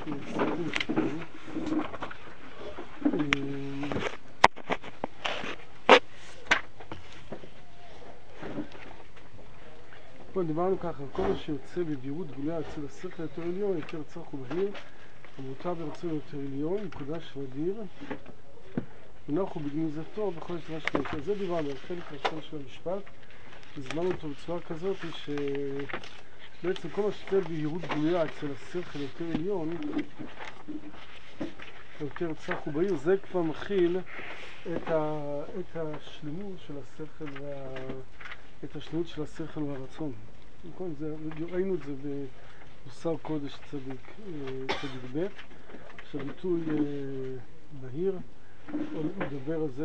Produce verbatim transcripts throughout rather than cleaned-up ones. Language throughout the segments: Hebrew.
סיפור קטן. פה דיברנו ככה, כל מה שיוצא בבהירות גלויה אצל השכל יותר עליון, יותר צח ובהיר, המותר ברצון יותר עליון, מקודש ואדיר, ונוח הוא בגניזתו בכל דבר שנקרא. זה דיברנו על חלק ראשון של המשפט, הזמנו אותו בצורה כזאת שבעצם כל מה שיוצא בבהירות גלויה אצל השכל יותר עליון, יותר צח ובהיר, זה כבר מכיל את, ה, את השלמות של השכל וה... את השלמות של השכל והרצון. נכון, זה, ראינו את זה במוסר קודש צדיק, צדיק ב', שהביטוי בהיר, הוא מדבר על זה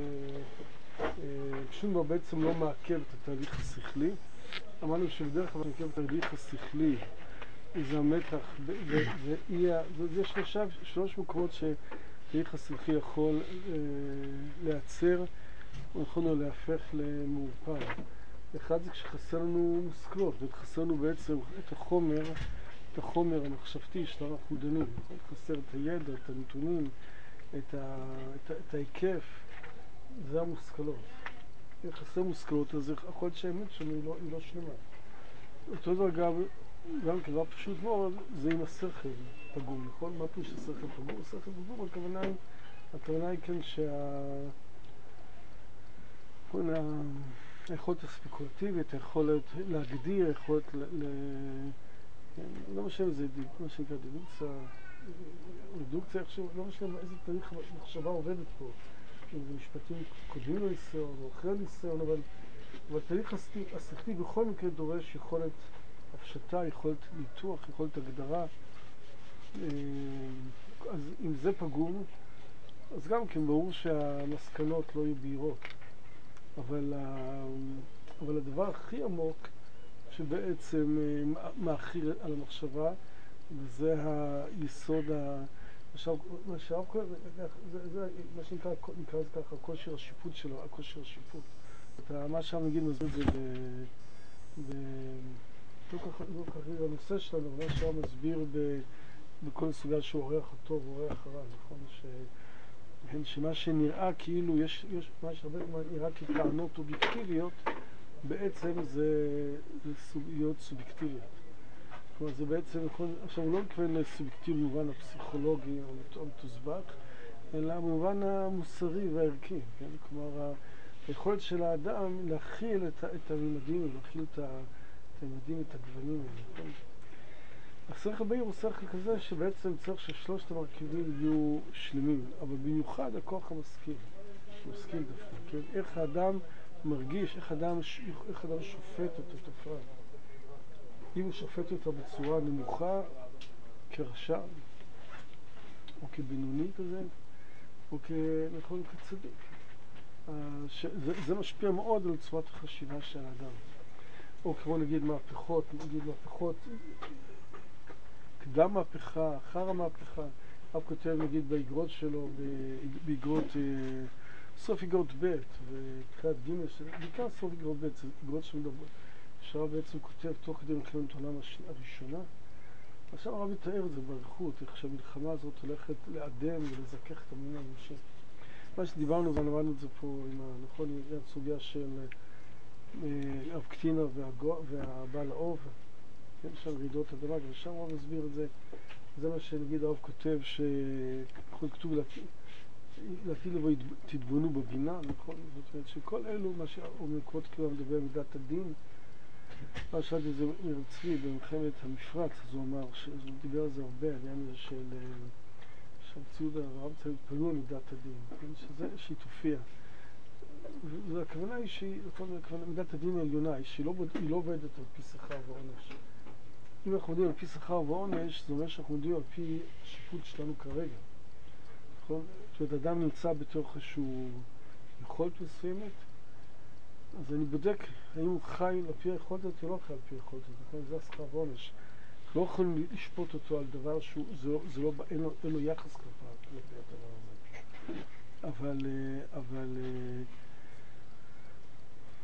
ששום דבר בעצם לא מעכב את התהליך השכלי. אמרנו שבדרך כלל מעכב את התהליך השכלי זה המתח, ויש שלושה, שלוש מקומות שהתהליך השכלי יכול להיעצר, או יכול להפך למעורפל. אחד זה כשחסר לנו מושכלות, חסר לנו בעצם את החומר, את החומר המחשבתי שלנו אנחנו דנים, חסר את הידע, את הנתונים, את, ה, את, את ההיקף, זה המושכלות. אם חסר מושכלות, אז יכול להיות שהאמת שלנו היא לא, היא לא שלמה. אותו דבר גם, גם כדבר פשוט מאוד, זה עם השכל פגום, נכון? מה פירוש השכל פגום? השכל פגום, הכוונה היא, הכוונה היא כן שה... היכולת הספקולטיבית, היכולת להגדיר, היכולת ל... ל... לא משנה זה מה שנקרא דדוקציה, רדוקציה, לא משנה איזה תהליך מחשבה עובדת פה, אם זה משפטים קודמים לניסיון או אחרי הניסיון, אבל, אבל תהליך השכלי בכל מקרה דורש יכולת הפשטה, יכולת ניתוח, יכולת הגדרה. אז אם זה פגום, אז גם כן ברור שהמסקנות לא יהיו בהירות. אבל, אבל הדבר הכי עמוק שבעצם מאחיר על המחשבה, וזה היסוד, מה שהרב קורא, זה מה שנקרא, נקרא לזה ככה, הכושר השיפוט שלו, הכושר השיפוט. מה שהרב נגיד מסביר את זה ב... לא כך הנושא שלנו, אבל מה שהרב מסביר בכל סוגיה שהוא אורח הטוב, אורח הרע, נכון? שמה שנראה כאילו יש, יש מה שהרבה נראה כטענות אובייקטיביות, בעצם זה, זה סוגיות סובייקטיביות. כלומר, זה בעצם, עכשיו הוא לא מתכוון לסובייקטיבי במובן הפסיכולוגי או המתוסבך, אלא במובן המוסרי והערכי. כן? כלומר, היכולת של האדם להכיל את, את הממדים, להכיל את הממדים, את הגוונים האלה. כן? השכל בהיר הוא שכל כזה שבעצם צריך ששלושת המרכיבים יהיו שלמים, אבל במיוחד הכוח המשכיל, משכיל דווקא, כן? איך האדם מרגיש, איך האדם, איך האדם שופט את התופעה. אם הוא שופט אותה בצורה נמוכה, כרשע, או כבינוני כזה, או כנכון, כצדיק. זה, זה משפיע מאוד על צורת החשיבה של האדם. או כמו נגיד מהפכות, נגיד מהפכות, קדם מהפכה, אחר המהפכה. אף כותב נגיד באגרות שלו, באגרות, סוף אגרות ב' ותחילת ג', בעיקר סוף אגרות ב', זה אגרות שמדברות. שהרב בעצם כותב תוך כדי מלחמת העולם הראשונה. עכשיו הרב מתאר את זה באריכות, איך שהמלחמה הזאת הולכת לעדם ולזכך את המין האנושי. מה שדיברנו ולמדנו את זה פה, עם הנכון, הסוגיה של אב קטינה והבעל האוב, כן, של רעידות אדמה, ושם הרב מסביר את זה. זה מה שנגיד הרב כותב, שכתוב להטיל לבוא תתבונו בבינה, נכון? זאת אומרת שכל אלו, מה שהמקומות כאילו מדבר מידת הדין, מה שאלתי זה מרצבי במלחמת המפרץ, אז הוא אמר, הוא דיבר על זה הרבה, העניין הזה של שהמציאות הרב צריך להתפלו על מידת הדין, כן? שזה, שהיא תופיע. והכוונה היא שהיא, מידת הדין העליונה, שהיא לא, היא לא עובדת על פי שכר ועונש. אם אנחנו עובדים על פי שכר ועונש, זה אומר שאנחנו עובדים על פי השיפוט שלנו כרגע. נכון? זאת אומרת, אדם נמצא בתוך איזשהו יכולת מסוימת, אז אני בודק האם הוא חי על פי היכולת הזאת או לא חי על פי היכולת הזאת. נכון? זה השכר ועונש. אנחנו לא יכולים לשפוט אותו על דבר שהוא, זה לא, זה לא, אין לו, אין לו יחס כלפי הדבר הזה. אבל, אבל,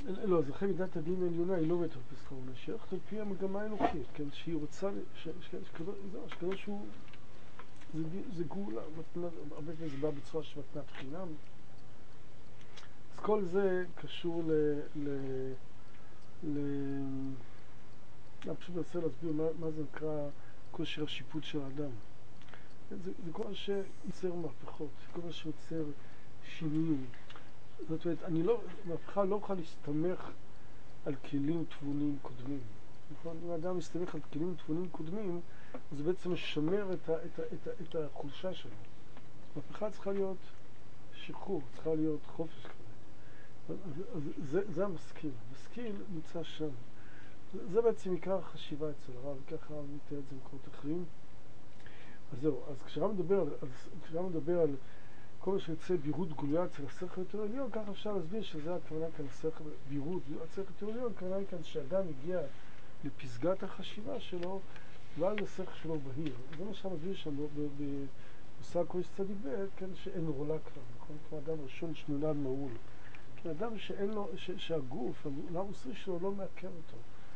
לא, אז לכן מידת הדין העליונה היא לא בתופס חרונה, שהיא הולכת על פי המגמה האלוקית, כן, שהיא רוצה, שקדוש שהוא, זה, זה גאולה, מתנת, הרבה פעמים זה בא בצורה של מתנת חינם. אז כל זה קשור ל... ל... ל... אני פשוט מנסה להסביר מה, מה זה נקרא כושר השיפוט של האדם. זה, זה כל מה שיוצר מהפכות, כל מה שיוצר שינויים. זאת אומרת, אני לא, מהפכה לא יכולה להסתמך על כלים תבונים קודמים. נכון? אם האדם מסתמך על כלים תבונים קודמים, אז זה בעצם משמר את, ה, את, ה, את, ה, את החולשה שלו. מהפכה צריכה להיות שחרור, צריכה להיות חופש כזה. אז, אז זה, זה המשכיל. המשכיל נמצא שם. זה, זה בעצם עיקר החשיבה אצל הרב, וככה הרב מתאר את זה במקומות אחרים. אז זהו, אז כשהרב מדבר, כשהרב מדבר על כל מה שיוצא בירות גלויה אצל השכל יותר עליון, ככה אפשר להסביר שזה הכוונה כאן השכל, בירות אצל השכל יותר עליון, הכוונה כאן שאדם הגיע לפסגת החשיבה שלו, ואז השכל שלו בהיר. זה מה שמסביר שם במושג קודש צדיק ב', כן, שאין רולה כבר, נכון? כמו אדם ראשון שנולד מעול. כן, אדם שאין לו, ש, שהגוף, העולם המוסרי שלו לא מעכב אותו.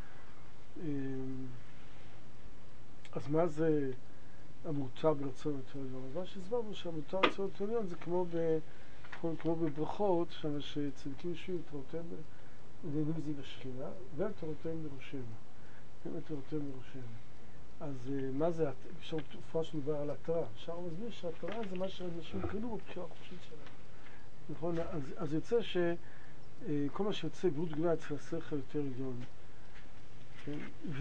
אז מה זה המותר ברצון יותר עליון? אז מה שהסברנו שהמותר ברצון יותר עליון זה כמו, ב, כמו, כמו בברכות, שם שצדיקים יושבים תורותיהם ונהנים זיו השכינה, ותורותיהם בראשם. ותורותיהם בראשם. אז מה זה, אפשר תופעה שמדבר על התרה. אפשר מסביר שהתרה זה מה שאנשים קראו בבחירה החופשית שלהם. נכון? אז, אז יוצא שכל מה שיוצא בירות גלויה אצל השכל יותר עליון, כן?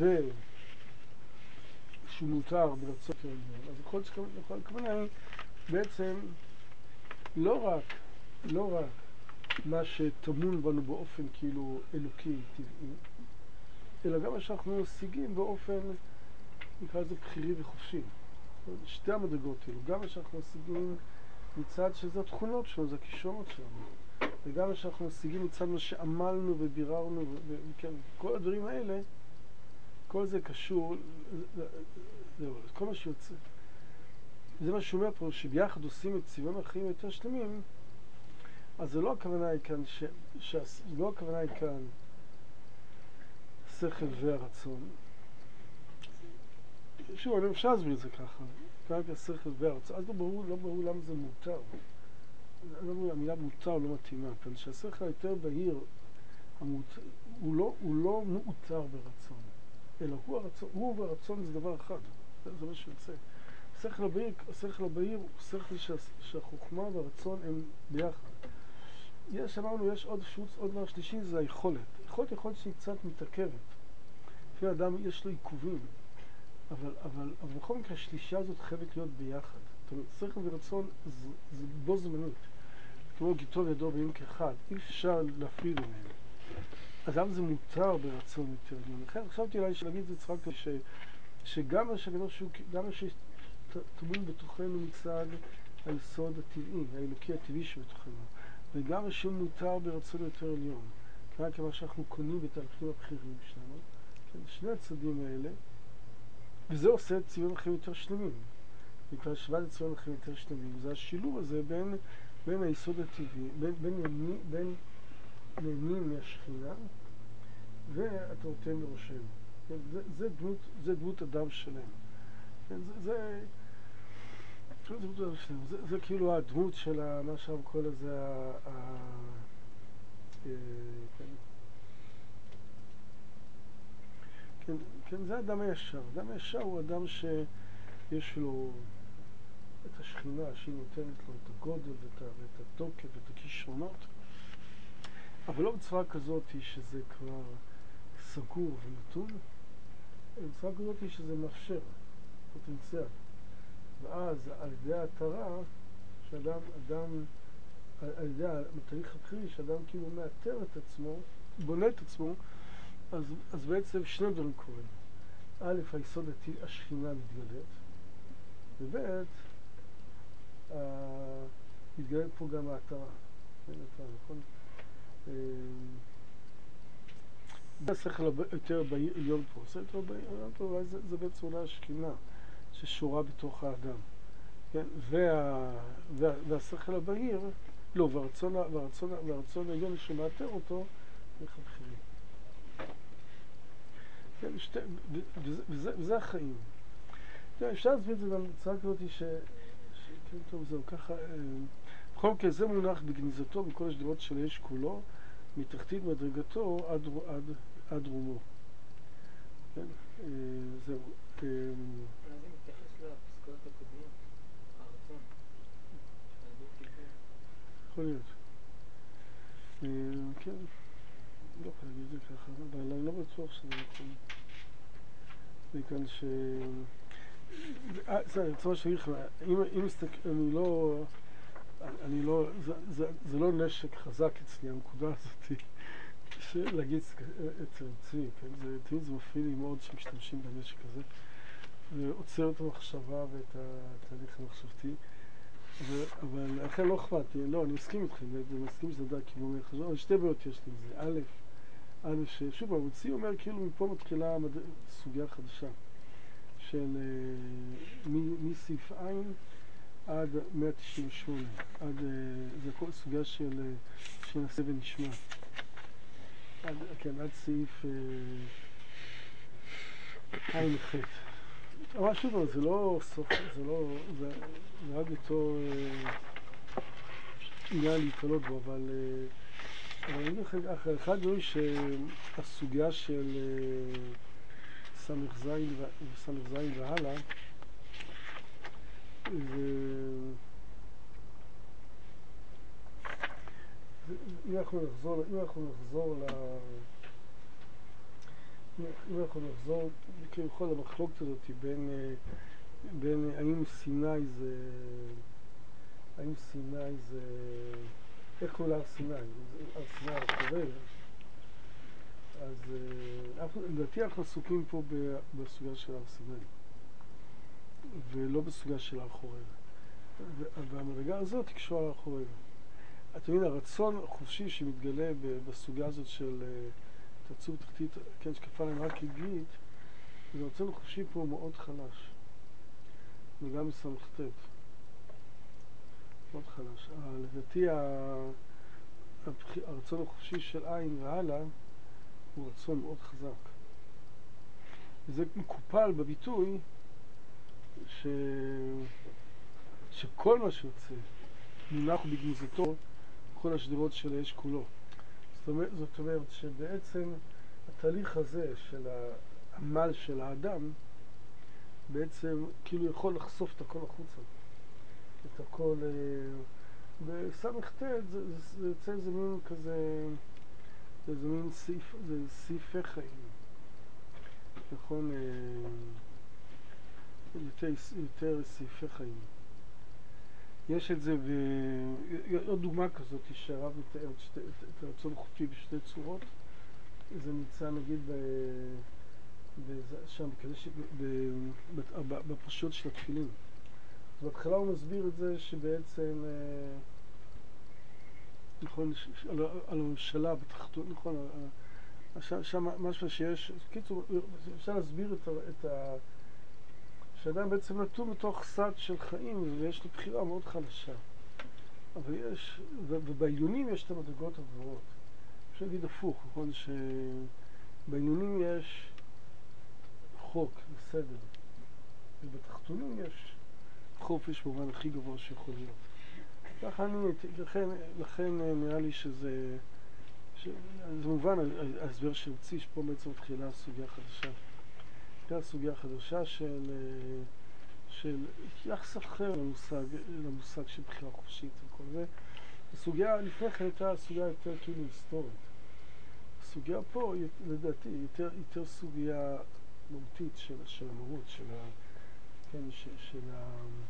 ושהוא מותר ברצון יותר עליון. אז יכול להיות הכוונה היא בעצם לא רק, לא רק מה שטמון בנו באופן כאילו אלוקי, טבעי, אלא גם מה שאנחנו משיגים באופן, נקרא לזה בחירי וחופשי. שתי המדרגות האלו, גם מה שאנחנו משיגים מצד שזה התכונות שלנו, זה הכישרונות שלנו, וגם מה שאנחנו משיגים מצד מה שעמלנו וביררנו, וכן, כל הדברים האלה, כל זה קשור, זהו, כל מה שיוצא. זה מה שאומר פה, שביחד עושים את צבעון החיים יותר שלמים, אז זה לא הכוונה היא כאן, ש, ש, זה לא הכוונה היא כאן, שכל והרצון. שוב, אני אפשר להסביר את זה ככה, כאן השכל והרצון, אז לא ברור, לא ברור למה זה מותר. לא ברור, המילה מותר לא מתאימה, כאן שהשכל היותר בהיר, המות, הוא, לא, הוא לא מאותר ברצון, אלא הוא הרצון, הוא והרצון זה דבר אחד, זה, זה מה שיוצא. השכל הבהיר, השכל הבהיר הוא שכל שה, שהחוכמה והרצון הם ביחד. יש, אמרנו, יש עוד שוץ, עוד דבר שלישי, זה היכולת. היכולת יכולת שהיא קצת מתעכבת. לפי האדם יש לו עיכובים, אבל, אבל, אבל בכל מקרה השלישה הזאת חייבת להיות ביחד. זאת אומרת, שכל ורצון זה, זה בו זמנית. כמו גיטו וידו ביום כאחד, אי אפשר להפריד ממנו. אז למה זה מותר ברצון יותר עליון? לכן חשבתי אולי להגיד את זה צחק ש, שגם מה שהקדוש שהוא, גם מה שטמון בתוכנו מצד היסוד הטבעי, האלוקי הטבעי שבתוכנו, וגם מה שמותר ברצון יותר עליון, כמה כמה שאנחנו קונים בתהליכים הבחירים שלנו, כן, שני הצדים האלה, וזה עושה את צבעון החיים יותר שלמים. נקרא שווה את צבעון החיים יותר שלמים. זה השילוב הזה בין, בין היסוד הטבעי, בין, בין, בין, בין נהנים מהשכינה, והתורתים בראשם. כן, זה, זה, דמות, זה דמות אדם שלם. כן, זה, זה, זה, דמות אדם שלם. זה, זה כאילו הדמות של מה שם כל הזה, ה, ה, כן, כן, כן, זה אדם הישר. אדם הישר הוא אדם שיש לו את השכינה, שהיא נותנת לו את הגודל ואת, ואת התוקף ואת הכישרונות, אבל לא בצורה כזאת שזה כבר סגור ונתון, אלא בצורה כזאת שזה מאפשר פוטנציאל. ואז על ידי ההתרה, שאדם, אדם, על ידי התהליך הבחירי, שאדם כאילו מאתר את עצמו, בונה את עצמו, אז, אז בעצם שני דברים קורים. א', היסוד השכינה מתגלית, וב', מתגלית פה גם ההתרה. נכון? זה השכל יותר בעליון פה. השכל יותר בעליון פה, אולי זה, זה בעצם אולי השכינה ששורה בתוך האדם. כן? וה, וה, והשכל הבהיר, לא, והרצון, והרצון, והרצון העליון שמאתר אותו, איך הבחירים. כן, שתי, וזה, וזה, וזה החיים. כן, אפשר להסביר את זה גם בצורה כזאת ש... כן, טוב, זהו, ככה... בכל מקרה, זה מונח בגניזתו בכל השדרות של האש כולו, מתחתית מדרגתו עד, עד, עד רומו. כן, זהו. אז זה מתייחס לפסקאות הקודמות, הרצון. יכול להיות. כן, לא יכול להגיד את זה ככה, אבל אני לא בטוח שזה נכון. מכאן ש... זה, אני רוצה להגיד לך, אם מסתכל, אני לא... אני לא... זה לא נשק חזק אצלי, הנקודה הזאת, להגיד אצל עצמי, כן? זה תמיד זה מפריע לי מאוד שמשתמשים בנשק הזה, ועוצר את המחשבה ואת התהליך המחשבתי. אבל לכן לא אכפת לי, לא, אני מסכים איתכם, אני מסכים שזה דעת כיוון חשוב, אבל שתי בעיות יש לי עם זה. א', א', ששוב, המוציא אומר כאילו מפה מתחילה סוגיה חדשה של מסעיף עין עד מאה תשעים ושמונה, עד, זה כל סוגיה של שנעשה ונשמע. עד, כן, עד סעיף עין ח'. אבל שוב, זה לא סוף, זה לא, זה, זה רק בתור עניין להתעלות בו, אבל אני אגיד לכם ככה, אחד דברים שהסוגיה של סמך זין וסמך זין והלאה, אם אנחנו נחזור, אם אנחנו נחזור ל... אם אנחנו נחזור, כביכול המחלוקת הזאת בין, בין האם סיני זה, האם סיני זה, איך קוראים להר סיני? הר סיני החורב. אז לדעתי אנחנו עסוקים פה בסוגיה של הר סיני, ולא בסוגיה של הר חורב. והמדרגה הזאת היא קשורה להר חורב. אתם יודעים, הרצון החופשי שמתגלה בסוגיה הזאת של תעצוב תחתית, כן, שקפה להם רק עגלית, זה רצון החופשי פה מאוד חלש. וגם מסמכתת. מאוד חלש. לדעתי, הרצון החופשי של עין והלאה הוא רצון מאוד חזק. וזה מקופל בביטוי ש... שכל מה שיוצא מונח בגניזתו כל השדרות של האש כולו. זאת אומרת, זאת אומרת שבעצם התהליך הזה של העמל של האדם בעצם כאילו יכול לחשוף את הכל החוצה. את הכל... בסמך ת' זה, זה יוצא איזה מין כזה... זה איזה מין סעיף, זה סעיפי חיים. נכון? יותר, יותר סעיפי חיים. יש את זה, ועוד דוגמה כזאת שהרב מתאר את, את הרצון החופשי בשתי צורות. זה נמצא נגיד ב, ב, שם, בפרשיות של התפילין. אז בהתחלה הוא מסביר את זה שבעצם, נכון, על, על הממשלה בתחתון, נכון, שם משהו שיש, קיצור, אפשר להסביר את, את ה... שאדם בעצם נתון בתוך סד של חיים ויש לו בחירה מאוד חלשה. אבל יש, ובעיונים יש את המדרגות הגבוהות. אפשר להגיד הפוך, נכון, שבעיונים יש חוק וסדר, ובתחתונים יש חופש במובן הכי גבוה שיכול להיות. ככה אני, לכן, לכן נראה לי שזה, זה מובן, ההסבר שהוציא, שפה בעצם מתחילה סוגיה חדשה. מתחילה סוגיה חדשה של, של יחס אחר למושג, למושג של בחירה חופשית וכל זה. הסוגיה לפני כן הייתה סוגיה יותר כאילו היסטורית. הסוגיה פה, לדעתי, יותר, יותר סוגיה מהותית של, של המהות, של ה... כן, של, של ה...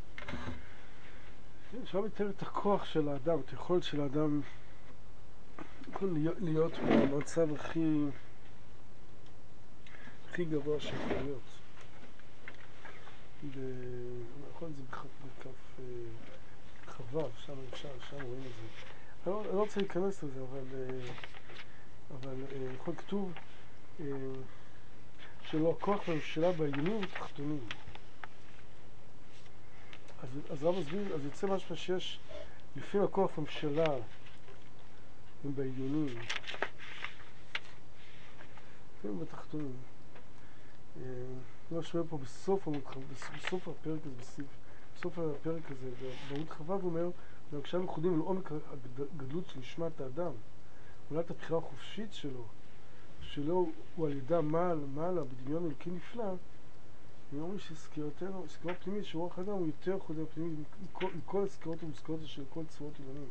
אפשר לתאר את הכוח של האדם, את היכולת של האדם להיות, להיות במצב הכי הכי גבוה שיכול להיות. נכון, זה בכף חבב, שם אפשר, שם רואים את זה. אני לא, אני לא רוצה להיכנס לזה, אבל אבל יכול כתוב שלא הכוח והממשלה בעיונים ותחתונים. אז, אז רב מסביר, אז יוצא משהו שיש לפעמים הכוח והממשלה הם בעיונים, כן, בתחתונים. מה שאומר פה בסוף, בסוף הפרק הזה, בסוף, בסוף הפרק הזה, בעמוד חו"ב אומר, כשאנו חודים לעומק הגדלות של נשמת האדם, אולי את הבחירה החופשית שלו, שלו הוא על ידה מעל, מעלה, בדמיון אלוקי נפלא, אני אומר שסקירתנו, סקירה פנימית של רוח האדם הוא יותר חודר פנימי מכל, מכל הסקירות ומסקירות של כל צבאות עילונים.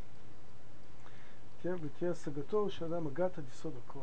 כן, ותהיה השגתו שהאדם מגעת עד יסוד הכוח.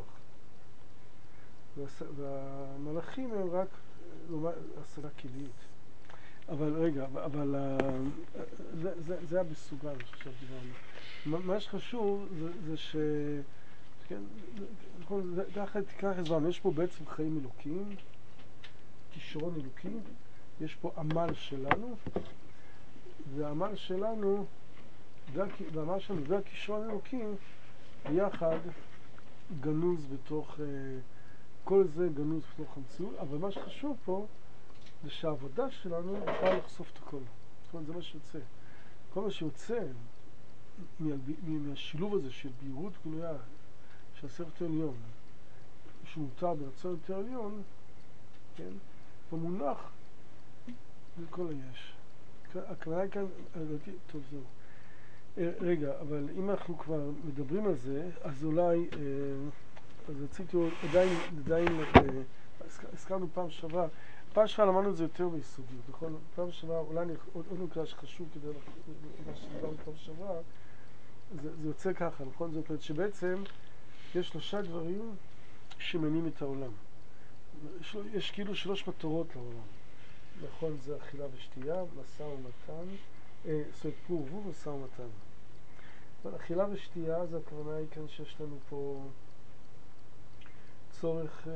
והמלאכים הם רק השגה כללית. אבל רגע, אבל זה, זה, זה היה בסוגל שעכשיו דיברנו. מה שחשוב זה, זה ש... כן, זה, זה תיקח הזמן, יש פה בעצם חיים אלוקים, כישרון אלוקי, יש פה עמל שלנו, והעמל שלנו, והעמל שלנו והכישרון אלוקי, ביחד גנוז בתוך... כל זה גנוז בתוך המציאות, אבל מה שחשוב פה זה שהעבודה שלנו יכולה לחשוף את הכל. זאת אומרת, זה מה שיוצא. כל מה שיוצא מהשילוב הזה של בהירות גלויה, של השכל יותר עליון, שמותר ברצון יותר עליון, כן? במונח זה כל היש. הכוונה היא כאן, טוב זהו. רגע, אבל אם אנחנו כבר מדברים על זה, אז אולי... אז רציתי עדיין, עדיין, הזכרנו פעם שעברה, פעם שעברה למדנו את זה יותר ביסודיות, נכון? פעם שעברה, אולי עוד נקודה שחשוב כדי מה שדיברנו פעם שעברה, זה, זה יוצא ככה, נכון? זאת אומרת שבעצם יש שלושה דברים שמניעים את העולם. יש, יש כאילו שלוש מטרות לעולם. נכון, זה אכילה ושתייה, משא ומתן, אה, זאת אומרת פור ורבו ומשא ומתן. אבל אכילה ושתייה, זה הכוונה היא כאן שיש לנו פה צורך,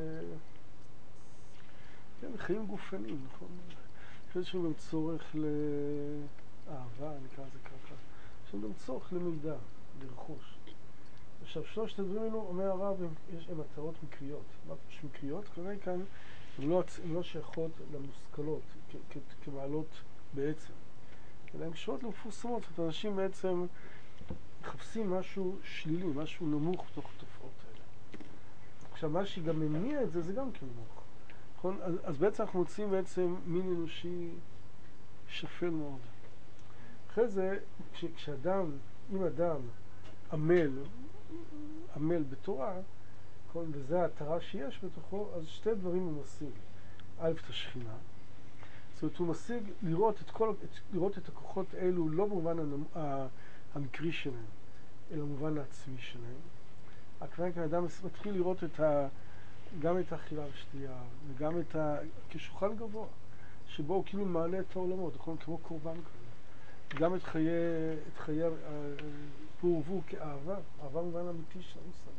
כן, חיים גופניים, נכון? יש לנו גם צורך לאהבה, נקרא לזה ככה. יש לנו גם צורך למידע, לרכוש. עכשיו, שלושת הדברים האלו, אומר הרב, יש להם מטרות מקריות. מה יש מקריות? כלומר, כאן הן לא, לא שייכות למושכלות, כ- כ- כמעלות בעצם. אלא הן קשורות למפורסמות. זאת אומרת, אנשים בעצם מחפשים משהו שלילי, משהו נמוך בתוך התופעות האלה. עכשיו, מה שגם מניע את זה, זה גם כנמוך. נכון? אז, אז בעצם אנחנו מוצאים בעצם מין אנושי שפל מאוד. אחרי זה, כש, כשאדם, אם אדם עמל, עמל בתורה, נכון? וזה ההתרה שיש בתוכו, אז שתי דברים הוא משיג. א', את השכינה. זאת אומרת, הוא משיג לראות את, כל, את, לראות את הכוחות האלו לא במובן המקרי שלהם, אלא במובן העצמי שלהם. הכוונה כאן אדם מתחיל לראות את ה, גם את האכילה ושתייה, וגם את ה... כשולחן גבוה, שבו הוא כאילו מעלה את העולמות, נכון? כמו קורבן כזה. גם את חיי, את חיי פור ורבו כאהבה, אהבה במובן אמיתי של המושג.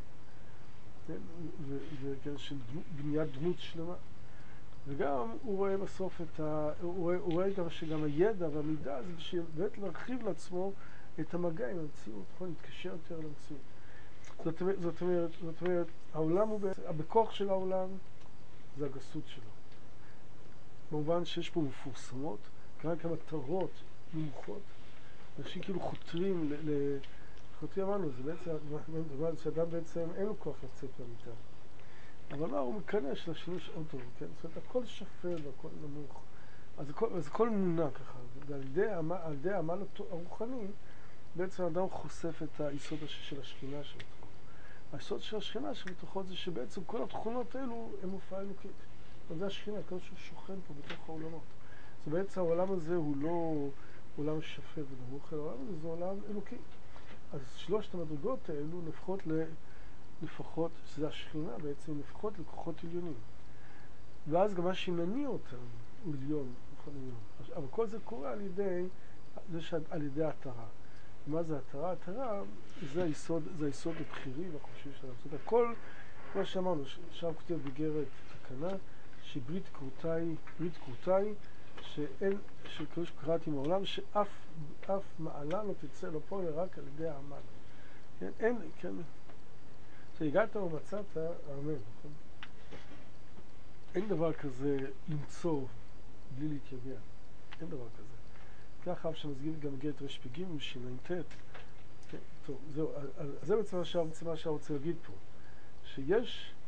וכן, של בניית דמות שלמה. וגם הוא רואה בסוף את ה... הוא רואה, הוא רואה גם שגם הידע והמידע זה בשביל באמת להרחיב לעצמו את המגע עם המציאות, נכון? להתקשר יותר למציאות. זאת אומרת, זאת אומרת, זאת אומרת, העולם הוא בעצם, בכוח של העולם זה הגסות שלו. במובן שיש פה מפורסמות, כמה כמה מטרות נמוכות, אנשים כאילו חותרים ל... ל חותרים אמרנו, זה בעצם, דבר שאדם בעצם אין לו כוח לצאת מהמיטה. אבל מה, הוא מקנש לשינוש אוטו, כן? זאת אומרת, הכל שפל והכל נמוך. אז הכל, אז הכל מונע ככה, ועל ידי העמל הרוחני, בעצם האדם חושף את היסוד של השכינה שלו. היסוד של השכינה שבתוכו זה שבעצם כל התכונות האלו הם הופעה אלוקית. זה השכינה, כל שהוא שוכן פה בתוך העולמות. אז בעצם העולם הזה הוא לא עולם שפל ונמוך, אלא העולם הזה זה עולם אלוקי. אז שלושת המדרגות האלו נפחות ל... לפחות, שזה השכינה בעצם, לפחות לכוחות עליונים. ואז גם מה שמניע אותם הוא עליון, נכון עליון. אבל כל זה קורה על ידי, זה שעל ידי ההתרה. מה זה ההתרה? ההתרה זה היסוד, זה היסוד הבחירי והחופשי שלנו. זאת אומרת, הכל, כמו שאמרנו, שם כותב בגרת תקנה, שברית כרותיי, ברית כרותיי, שאין, שכמו שקראתי מעולם, שאף אף מעלה לא תצא לפועל רק על ידי העמל. כן? אין, כן. כשהגעת ומצאת, אמן, נכון? אין דבר כזה למצוא בלי להתייגע. אין דבר כזה. ככה אף שמסגיר גם גט רש פגים ושיננטט. כן, טוב, זהו. אז זה בעצם מה שאני רוצה להגיד פה. שיש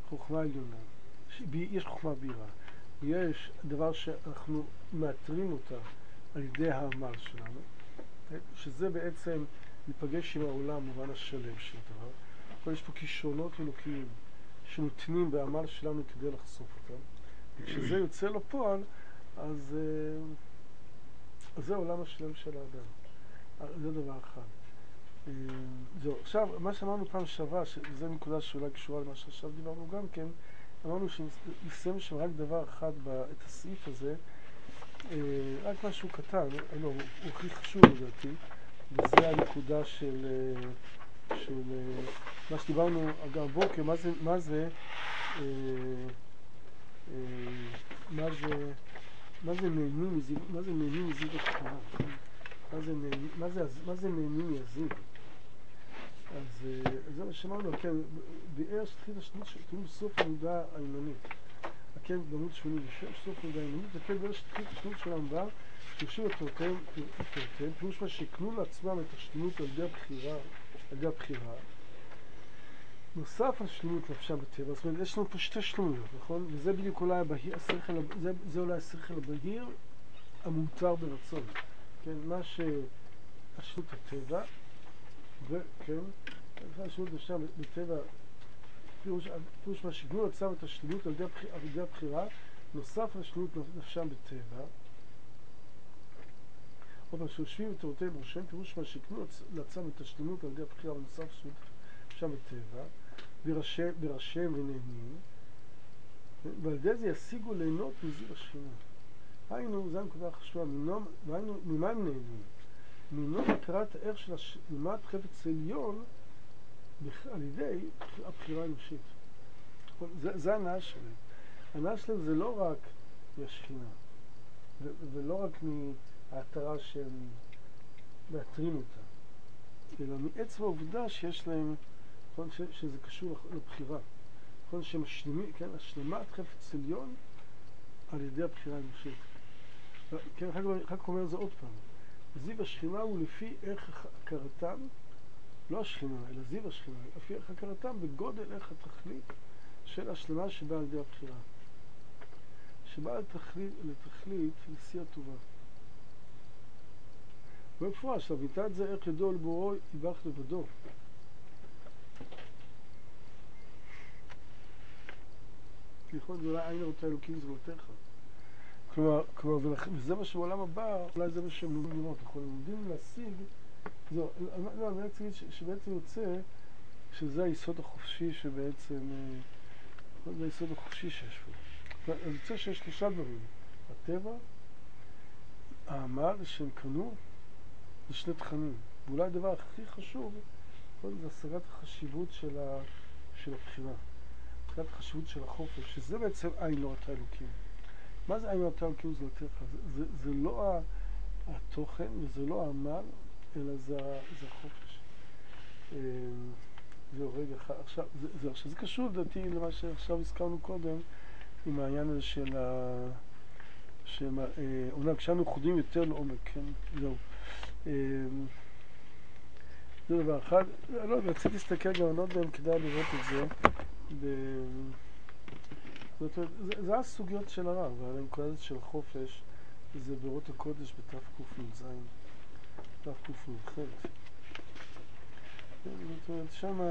חוכמה עליונה. יש חוכמה בירה. יש דבר שאנחנו מאתרים אותה על ידי העמל שלנו, שזה בעצם להיפגש עם העולם במובן השלם של הדבר. אבל יש פה כישרונות אלוקיים שנותנים בעמל שלנו כדי לחשוף אותם. וכשזה יוצא לפועל, אז, אז זה העולם השלם של האדם. זה דבר אחד. זהו, עכשיו, מה שאמרנו פעם שעברה, שזו נקודה שאולי קשורה למה שעכשיו דיברנו גם כן, אמרנו שנסיים שם רק דבר אחד את הסעיף הזה, רק משהו קטן, לא, הוא הכי חשוב לדעתי, וזה הנקודה של, של מה שדיברנו אגב בוקר, מה זה, מה זה, מה זה, מה זה נהנים מזיו, מה זה נהנים מזיו התחנה, מה זה נהנים, מה זה, מה זה נהנים מזיו. אז זה מה שאמרנו, כן, באר שתחית השנות שתראו בסוף המידה העינונית. כן, בעמוד שמונים ושש, סוף המידה העינונית, וכן באר שתחית השנות שלהם בא, שירשו את תורתיהם, פירוש מה שיקנו לעצמם את השלמות על ידי הבחירה, על ידי הבחירה. נוסף על שלמות נפשה בטבע, זאת אומרת, יש לנו פה שתי שלמות, נכון? וזה בדיוק אולי הבהיר, השכל, זה, זה אולי השכל הבהיר המותר ברצון. כן, מה שהשלמות הטבע, וכן, השלמות נפשה בטבע, פירוש, פירוש מה שיקנו לעצמם את השלמות על ידי הבחירה, נוסף על שלמות נפשם בטבע. עוד פעם, שיושבים את תורתיהם בראשם, פירוש מה שיקנו לעצמם את השלמות על ידי הבחירה, ונוסף על שלמות נפשם בטבע, בראשיהם ונהנים, ועל ידי זה ישיגו ליהנות מזיו השכינה. היינו, זו הנקודה החשובה, ממה הם נהנים? מנום הכרת הערך של השלמת חפץ עליון על ידי הבחירה האנושית. זה, זה הנאה שלהם. הנאה שלהם זה לא רק מהשכינה, ו- ולא רק מההתרה שהם מאתרים אותה, אלא מעצם העובדה שיש להם, נכון, ש- שזה קשור לבחירה. נכון, שהם השלמים, כן, השלמת חפץ עליון על ידי הבחירה האנושית. כן, אחר כך אומר זה עוד פעם. זיו השכינה הוא לפי איך הכרתם, לא השכינה, אלא זיו השכינה, לפי איך הכרתם בגודל איך התכלית של השלמה שבאה על ידי הבחירה. שבאה לתכלית, לתכלית לשיא הטובה. במפורש, לביטת זה איך ידוע לבורו יבח לבדו. נכון, זה אולי עין הראתה אלוקים זרועותיך. כלומר, כלומר, וזה מה שבעולם הבא, אולי זה מה שהם לומדים לראות, אנחנו לומדים להשיג, זו, לא, אני רוצה להגיד שבעצם יוצא שזה היסוד החופשי שבעצם, זה היסוד החופשי שיש פה. אז יוצא שיש שלושה דברים, הטבע, העמל שהם קנו, זה שני תכנים. ואולי הדבר הכי חשוב, זה השגת החשיבות של, ה, של הבחירה, השגת החשיבות של החופש, שזה בעצם עין לא ראתה אלוקים. מה זה עין לא ראתה אלוקים זרועותיך? זה, זה, זה לא התוכן וזה לא העמל, אלא זה, זה החופש. זהו, רגע, עכשיו, זה, זה, עכשיו, זה קשור לדעתי למה שעכשיו הזכרנו קודם, עם העניין הזה של ה... שמה, אה, אומנם כשאנו חודים יותר לעומק, כן? זהו. אה, זה דבר אחד. לא, רציתי להסתכל גם, אני לא יודע אם כדאי לראות את זה. ב... זאת אומרת, זה, זה הסוגיות של הרב, אבל הנקודה הזאת של החופש, זה באורות הקודש בתף קנ"ז, תף קנ"ח. זאת אומרת, שמה,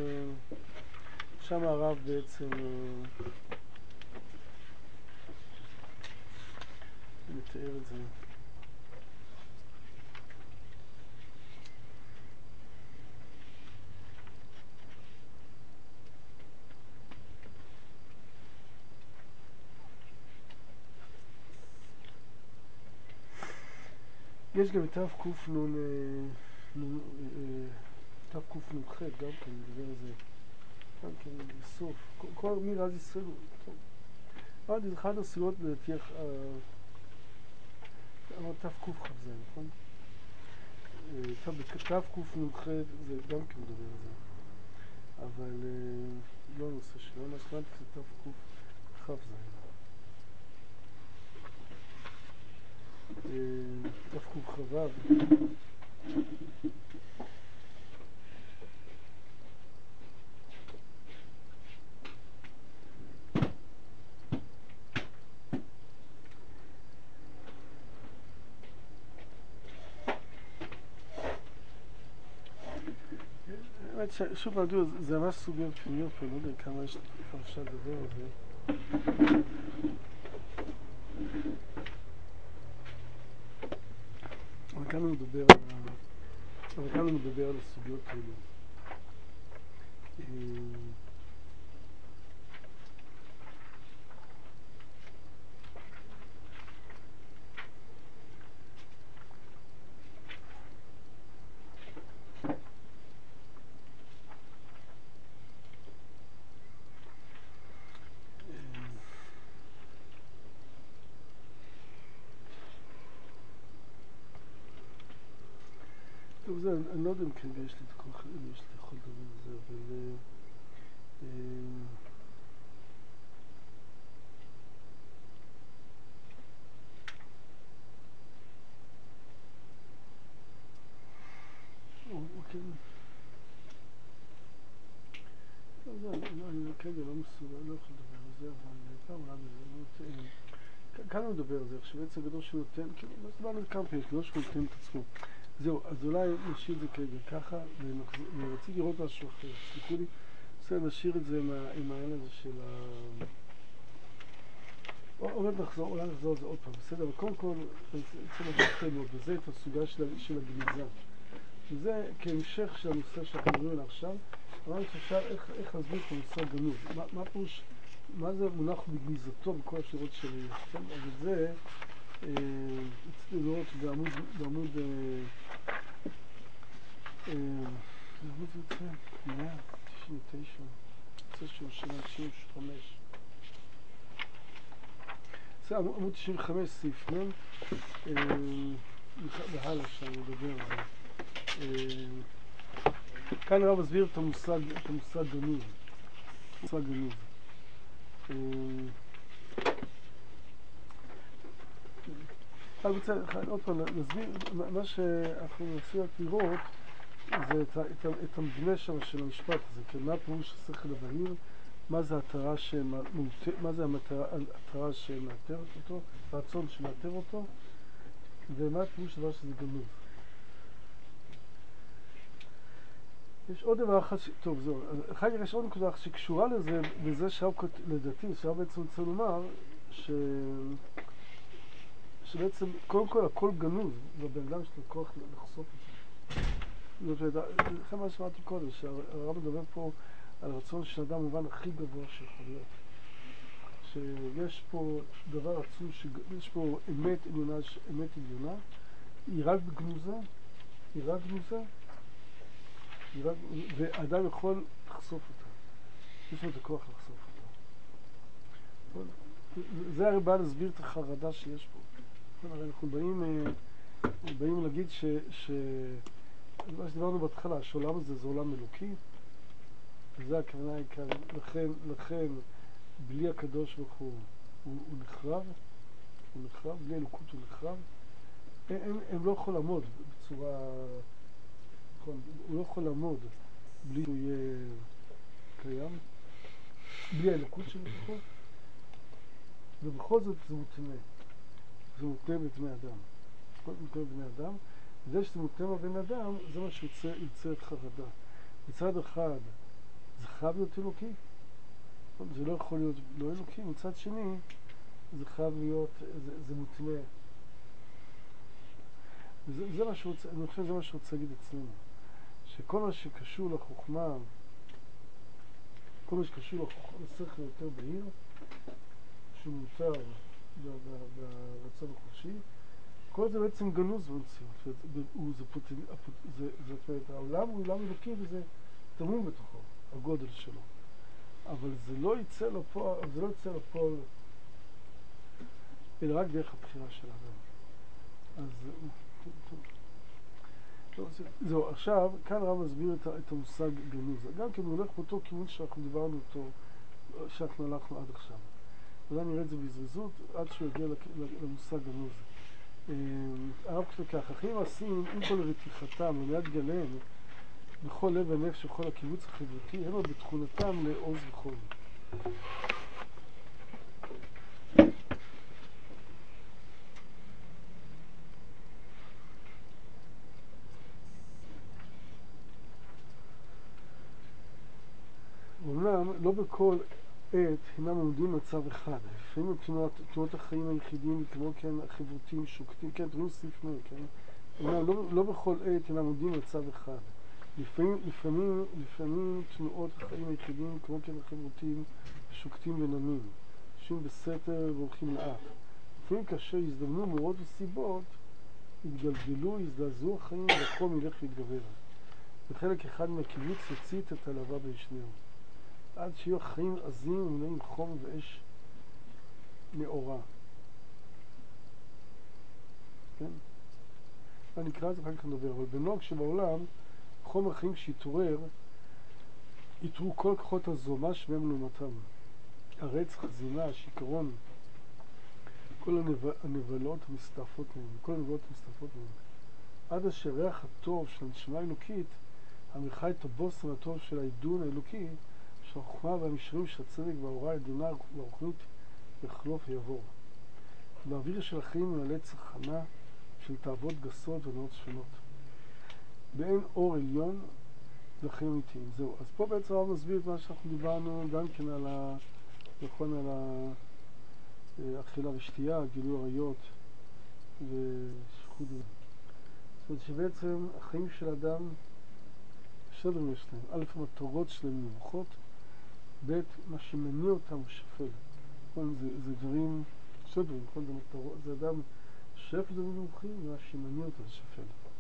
שמה הרב בעצם מתאר את זה. יש גם תף קנ"ן, תף קנ"ח, גם כן, נדבר על זה. גם כן, בסוף. כל מי רז ישראל הוא טוב. עוד אחד הסוגיות לדעתי, אמר תף קכ"ז, נכון? תף קנ"ח זה גם כן מדבר על זה. אבל לא נושא שלו, מה שכנתי זה תף קכ"ז. תף קכ"ו. האמת ששוב נדעו, זה ממש סוגיות פנימיות פה, לא יודע כמה יש, כמה אפשר לדבר על זה. אבל כאן הוא מדבר על ה... אבל כאן הוא מדבר על הסוגיות האלה. טוב, זה, אני לא יודע אם כן יש לי את כל חיים, יש לי יכול לדבר על זה, אבל... אוקיי. טוב, זה, אני כרגע לא מסוגל, לא יכול לדבר על זה, אבל פעם עולה בזה, כאן הוא מדבר על זה, שבעצם הקדוש הוא נותן, כאילו, לא סבלנו את כמה פעמים, הקדוש הוא נותן את עצמו. זהו, אז אולי נשאיר את זה כרגע ככה, ורציתי לראות משהו אחר, סליחו לי, בסדר, נשאיר את זה עם העניין הזה של ה... אולי נחזור, אולי נחזור על זה עוד פעם, בסדר, אבל קודם כל, צריך לחזור ללמוד, וזה את הסוגה של הגניזה. וזה כהמשך של הנושא שאנחנו מדברים עליו עכשיו, אמרנו שאפשר איך להסביר את הנושא גנוב, מה פירוש, מה זה מונח בגניזתו בכל השירות של היש, כן? אז את זה, רציתי לראות בעמוד, בעמוד, בעמוד זה יוצא, מאה תשעים ותשע, יוצא שהוא שנה תשעים וחמש. זה עמוד תשעים וחמש, סעיף נון, והלאה שם נדבר על זה. כאן הרב מסביר את המושג, את המושג גנוז. מושג גנוז. אני רוצה עוד פעם להסביר, מה שאנחנו ננסה לראות זה את, את, את המבנה שם של המשפט הזה, כן? מה הפירוש השכל הבהיר, מה זה התרה שמאתר, מה זה התרה שמאתרת אותו, הרצון שמאתר אותו, ומה הפירוש דבר שזה גנוז. יש עוד דבר אחד, ש... טוב זהו, אחר כך יש עוד נקודה שקשורה לזה, וזה שהרב לדעתי, שהרב בעצם רוצה לומר, ש... שבעצם קודם כל הכל גנוז, ובן אדם יש לו כוח לחשוף את זה. זה מה שאמרתי קודם, שהרב מדבר פה על הרצון של אדם במובן הכי גבוה שיכול להיות. שיש פה דבר עצום, שיש פה אמת עליונה, אמת עליונה, היא רק בגנוזה, היא רק גנוזה, ואדם יכול לחשוף אותה. יש לו את הכוח לחשוף אותה. זה הרי בא להסביר את החרדה שיש פה. הרי אנחנו באים, באים להגיד ש... ש... מה שדיברנו בהתחלה, שהעולם הזה זה עולם אלוקי, וזה הכוונה היא כאן, לכן, לכן, בלי הקדוש ברוך הוא, הוא, הוא נחרב, הוא נחרב, בלי אלוקות הוא נחרב. הם, הם, הם לא יכול לעמוד בצורה... הוא לא יכול לעמוד בלי שהוא יהיה קיים, בלי האלוקות שבתוכו, ובכל זאת זה מותנה. זה מותנה בבני אדם. כל זה מותנה בבני אדם. וזה שזה מותנה בבני אדם, זה מה שיוצא את חרדה. מצד אחד, זה חייב להיות אלוקי. זה לא יכול להיות לא אלוקי. מצד שני, זה חייב להיות, זה, זה מותנה. וזה, זה מה שרוצה, אני חושב שזה מה שרוצה להגיד אצלנו. שכל מה שקשור לחוכמה, כל מה שקשור לשכל יותר בהיר, שמותר ברצון החופשי, כל זה בעצם גנוז במציאות. זה פוטנ... זה, זאת אומרת, העולם הוא עולם אלוקי וזה תמום בתוכו, הגודל שלו. אבל זה לא יצא לפועל, זה לא יצא לפועל, אלא רק דרך הבחירה של האדם. אז זהו, עכשיו, כאן הרב מסביר את, את המושג גנוז. גם כן הוא הולך באותו כיוון שאנחנו דיברנו אותו, שאנחנו הלכנו עד עכשיו. אולי נראה את זה בזריזות, עד שהוא יגיע למושג גנוז. הרב כתוב כך, אחים מעשים עם כל רתיחתם ומיד גליהם, בכל לב ונפש וכל הקיבוץ החברתי, הם בתכונתם לעוז וחול. לא בכל עת אינם עומדים מצב אחד. לפעמים תנועות, תנועות החיים היחידים, כמו כן החברותיים שוקטים, כן, תראו סעיף מי, כן? לא, לא בכל עת אינם עומדים מצב אחד. לפעמים, לפעמים, לפעמים תנועות החיים היחידים, כמו כן החברותיים, שוקטים ונמים. יושבים בסתר והולכים לאט. לפעמים כאשר הזדמנו מאורות וסיבות, התגלגלו, הזדעזעו החיים, והחום ילך ויתגבר. וחלק אחד מהקיבוץ יצית את הלהבה בין שניהם. עד שיהיו חיים עזים ומלאים חום ואש מאורה. כן? אני אקרא את זה אחר כך נדבר, אבל בנוהג שבעולם, חום החיים שיתעורר, יתרו כל כוחות הזוהמה שבהם לעומתם. הרצח, הזימה, השיכרון, כל הנבל... הנבלות המסתעפות מהם, כל הנבלות המסתעפות מהם. עד אשר ריח הטוב של הנשמה האלוקית, המלכה את הבוסר הטוב של העידון האלוקי, של החוכמה והמשרים של הצדק והאורה העליונה והרוחנית יחלוף ויעבור. באוויר של החיים מלא צחנה של תאוות גסות ונאות שפלות. באין אור עליון לחיים אמיתיים. זהו. אז פה בעצם הרב מסביר את מה שאנחנו דיברנו גם כן על ה... נכון, על האכילה ושתייה, גילוי עריות ושחוד. זאת אומרת שבעצם החיים של אדם שני דברים יש להם. א', המטרות שלהם נמוכות, ב', מה שמניע אותם הוא שפל. נכון, זה, זה דברים, שני דברים, נכון, זה מטרות, זה אדם שפל דברים נמוכים, ומה שמניע אותו זה שפל.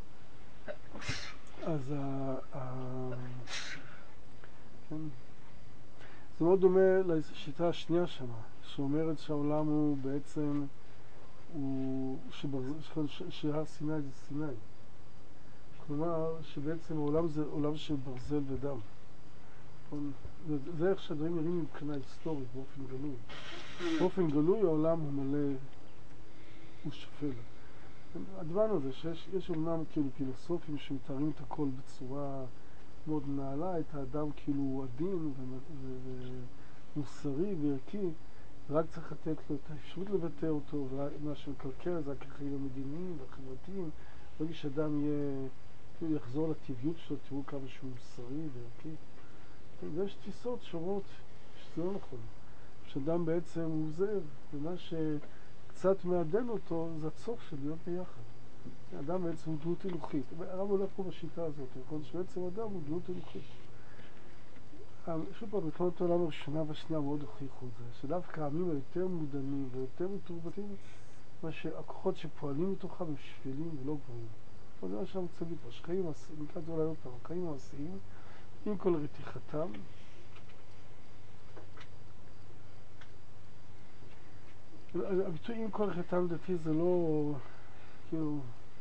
אז ה... ה... כן. זה מאוד דומה לשיטה השנייה שמה, שאומרת שהעולם הוא בעצם, הוא, שהר סיני זה סיני. כלומר, שבעצם העולם זה עולם של ברזל ודם. זה איך שהדברים נראים מבחינה היסטורית, באופן גלוי. באופן גלוי העולם הוא מלא, הוא שפל. הדברנו זה שיש אומנם כאילו פילוסופים שמתארים את הכל בצורה מאוד נעלה, את האדם כאילו עדין ומוסרי וערכי, רק צריך לתת לו את האפשרות לבטא אותו, ומה שמקלקל זה החיים המדיניים והחברתיים. ברגע שאדם יהיה, כאילו יחזור לטבעיות שלו, תראו כמה שהוא מוסרי וערכי. ויש תפיסות שאומרות שזה לא נכון. שאדם בעצם הוא זאב, ומה שקצת מעדן אותו זה הצורך של להיות ביחד. האדם בעצם הוא דמות אלוקית. הרב הולך פה בשיטה הזאת, נכון? שבעצם אדם הוא דמות אלוקית. שוב פעם, מלחמת העולם הראשונה והשנייה מאוד הוכיחו את זה, שדווקא העמים היותר מודעים ויותר מתורבתים, מה שהכוחות שפועלים מתוכם הם שפלים ולא גבוהים. זה מה שאני רוצה להגיד פה, שחיים מעשיים, נקרא את זה אולי עוד פעם, חיים מעשיים, עם כל רתיחתם, הביטוי עם כל רתיחתם לדעתי זה לא, כאילו,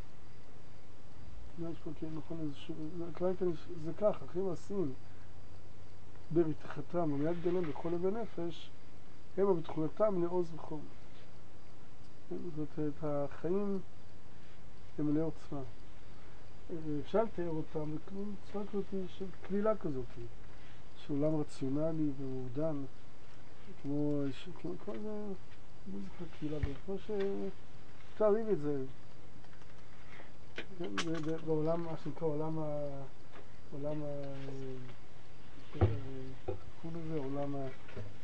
יש פה כאילו נכון איזשהו, זה ככה, חיים מעשיים, ברתיחתם, ומיד גלם בכל לב ונפש, הם בתכונתם לעוז וחום. זאת אומרת, החיים הם מלא עוצמה. אפשר לתאר אותם בכלום צורה כזאת של כלילה כזאת, של עולם רציונלי ומעודן, כמו, כמו, כמו זה, מוזיקה כלילה, כמו שאפשר להביא את זה, כן, בעולם, מה שנקרא עולם ה... עולם ה... תחום הזה, עולם ה...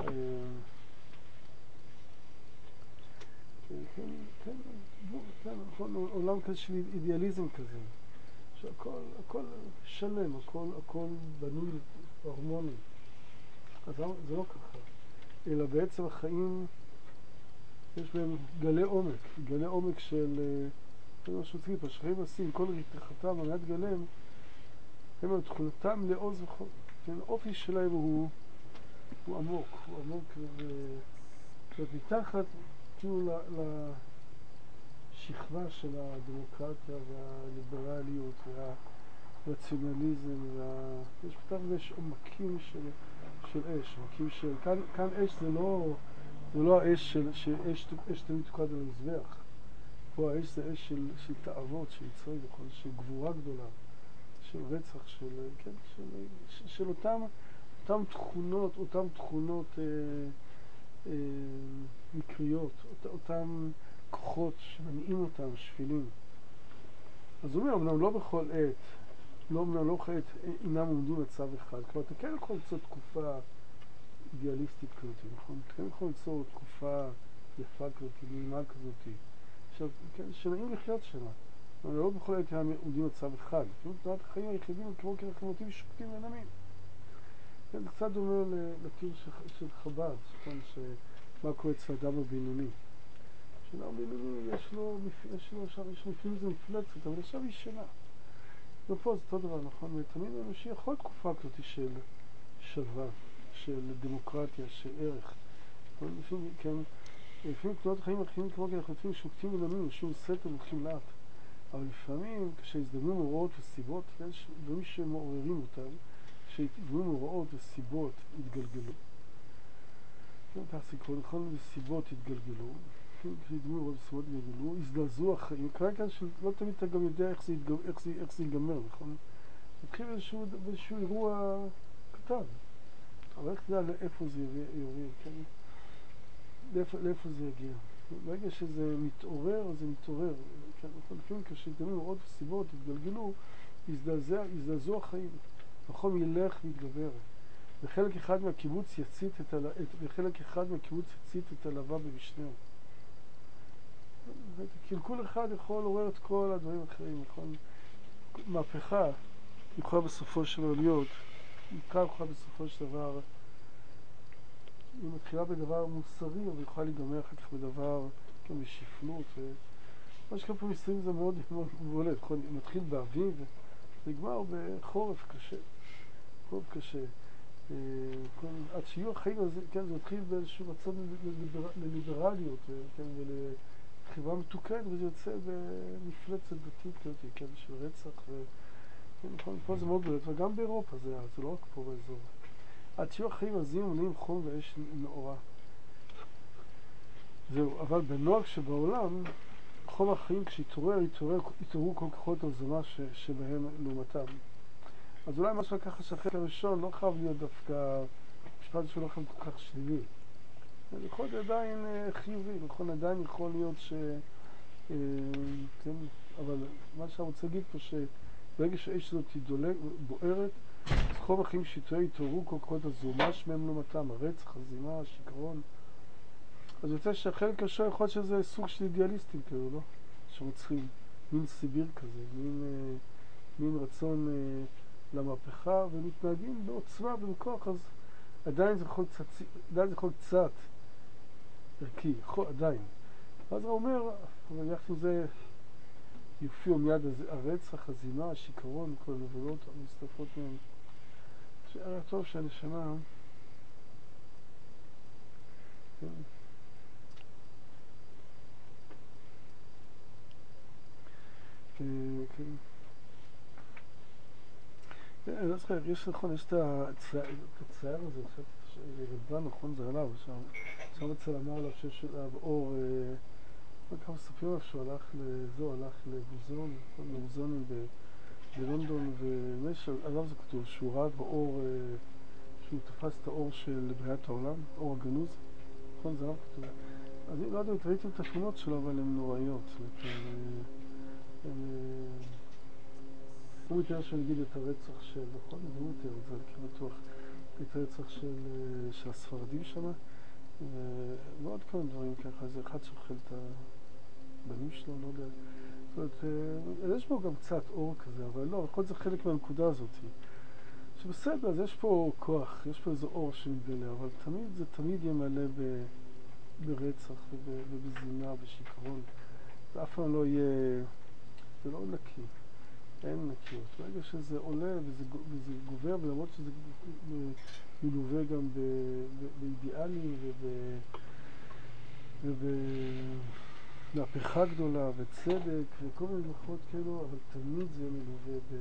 כן, כן, כן, נכון, עולם כזה של אידיאליזם כזה, שהכל, הכל שלם, הכל, הכל בנוי הרמוני. אז זה לא ככה, אלא בעצם החיים, יש בהם גלי עומק, גלי עומק של, זה מה שרציתי פה, שחיים עושים, כל רתיחתם, ומיד גלם, הם תכונתם לעוז וחום. כן, האופי שלהם הוא, הוא עמוק, הוא עמוק ומתחת, כאילו לשכבה של הדמוקרטיה והליברליות והרציונליזם, וה... יש פתח ויש עומקים של, של אש, עומקים של... כאן, כאן אש זה לא, זה לא האש של, שאש, אש תמיד תוקד על המזבח. פה האש זה אש של, של תאוות, של יצרי בכל, של גבורה גדולה, של רצח, של, כן, של, של, של אותם, אותם תכונות, אותם תכונות אה, אה, מקריות, אות, אותם כוחות שמניעים אותם, שפילים. אז הוא אומר, אמנם לא בכל עת, לא אמנם לא בכל עת אינם עומדים מצב אחד. כלומר, אתה כן יכול לצאת תקופה אידיאליסטית כזאת, נכון? כן יכול ליצור תקופה יפה כזאת, נעימה כזאת, עכשיו, כן, שנעים לחיות שמה. אבל לא בכל עת הם עומדים מצב אחד. אפילו תנועת החיים היחידים הם כמו כרך מוטיב שוקטים ונעימים. כן, זה קצת דומה לתיאור של, של חב"ד, נכון, שמה קורה אצל האדם הבינוני. שאדם הבינוני יש לו, יש לו, עכשיו יש לפעמים זה מפלצת, אבל עכשיו היא שינה. ופה זה אותו דבר, נכון? ותמיד האנושי יכול תקופה כזאת של שלווה, של דמוקרטיה, של ערך. לפעמים, כן, לפעמים תנועות החיים האחרים כמו כי אנחנו לפעמים שוקטים ונעימים, יושבים סתר והולכים לאט. אבל לפעמים, כשהזדמנו מאורעות וסיבות, יש דברים שמעוררים אותם, כשהזדמנו מאורעות וסיבות התגלגלו. כן, כך זה קורה, נכון, וסיבות התגלגלו. כן, כשהזדמנו מאורעות וסיבות התגלגלו, הזדעזעו החיים. קרה כאן שלא תמיד אתה גם יודע איך זה, איך זה, איך זה ייגמר, נכון? התחיל איזשהו, איזשהו אירוע קטן. אבל איך תדע לאיפה זה יוריד, כן? לאיפה, לאיפה זה יגיע? ברגע שזה מתעורר, אז זה מתעורר. כן, לפעמים כשהזדמנו מאורעות וסיבות התגלגלו, הזדעזעו החיים. החום ילך ויתגבר. וחלק אחד מהקיבוץ יצית את הלווה, וחלק אחד מהקיבוץ יצית את הלווה במשנהו. קלקול אחד יכול לעורר את כל הדברים האחרים, נכון? מהפכה יכולה בסופו של דבר להיות, מקרא יכולה בסופו של דבר, היא מתחילה בדבר מוסרי, אבל יכולה להיגמר אחר כך בדבר, כן, בשפלות. מה שקרה פה מסתרים זה מאוד בולט, נכון? היא מתחיל באביב, זה נגמר בחורף קשה. חורף קשה. עד שיהיו החיים הזה, כן, זה מתחיל באיזשהו רצון לליברליות, כן, ולחברה מתוקנת, וזה יוצא במפלצת דתית כזאת, כן, של רצח, ו... כן, נכון, פה זה מאוד בולט, וגם באירופה זה, זה לא רק פה באזור. עד שיהיו החיים עזים מלאים חום ואש נאורה. זהו, אבל בנוהג שבעולם, חום החיים כשהתעורר, התעוררו כל כוחות הזמה ש, שבהם לעומתם. אז אולי מה שלקח שהחלק הראשון לא חייב להיות דווקא, משפט שלא חייב כל כך שלילי. זה יכול להיות עדיין חיובי, נכון? עדיין יכול להיות ש... כן, אבל מה שאני רוצה להגיד פה שברגע שהאש הזאת תדולק, בוערת, אז חום החיים שהתעורר, התעוררו כל כוחות הזמה שמהם לעומתם, הרצח, הזימה, השיכרון. אז יוצא שהחלק הראשון יכול להיות שזה סוג של אידיאליסטים כאלו, לא? שרוצחים, מין סיביר כזה, מין, מין רצון למהפכה, ומתנהגים בעוצמה ובכוח, אז עדיין זה יכול קצת, עדיין זה יכול קצת ערכי, יכול, עדיין. ואז הוא אומר, אבל יחד עם זה יופיעו מיד הרצח, הזימה, השיכרון, כל הנבלות המסתפות מהם. היה טוב שהנשמה, כן, כן. אני לא זוכר, יש נכון, יש את הצייר הזה, רדב"ן, נכון, זה עליו, שם אצל אמר עליו שיש עליו אור, כמה מספרים עליו שהוא הלך לזו, הלך לבוזון, לבוזונים בלונדון, ומש עליו זה כתוב, שהוא ראה באור, שהוא תפס את האור של בריאת העולם, אור הגנוז, נכון, זה עליו כתוב. אז אני לא יודע, ראיתם את התמונות שלו, אבל הן נוראיות, זאת אומרת, הן... הוא מתאר שנגיד את הרצח של, נכון? הוא מתאר את זה, אני כאילו בטוח, את הרצח של, של הספרדים שם, ועוד כמה דברים ככה, זה אחד שאוכל את הבנים שלו, לא יודע. זאת אומרת, יש בו גם קצת אור כזה, אבל לא, בכל זה חלק מהנקודה הזאת. שבסדר, אז יש פה כוח, יש פה איזה אור שמתגלה, אבל תמיד זה תמיד ימלא ב, ברצח ובזינה, בשיכרון. זה אף פעם לא יהיה, זה לא נקי. אין נקיות. ברגע שזה עולה וזה, וזה גובר, ולמרות שזה מלווה גם ב, ב, באידיאלים ובמהפכה גדולה וצדק וכל מיני מלאכות כאלו, אבל תמיד זה מלווה ב,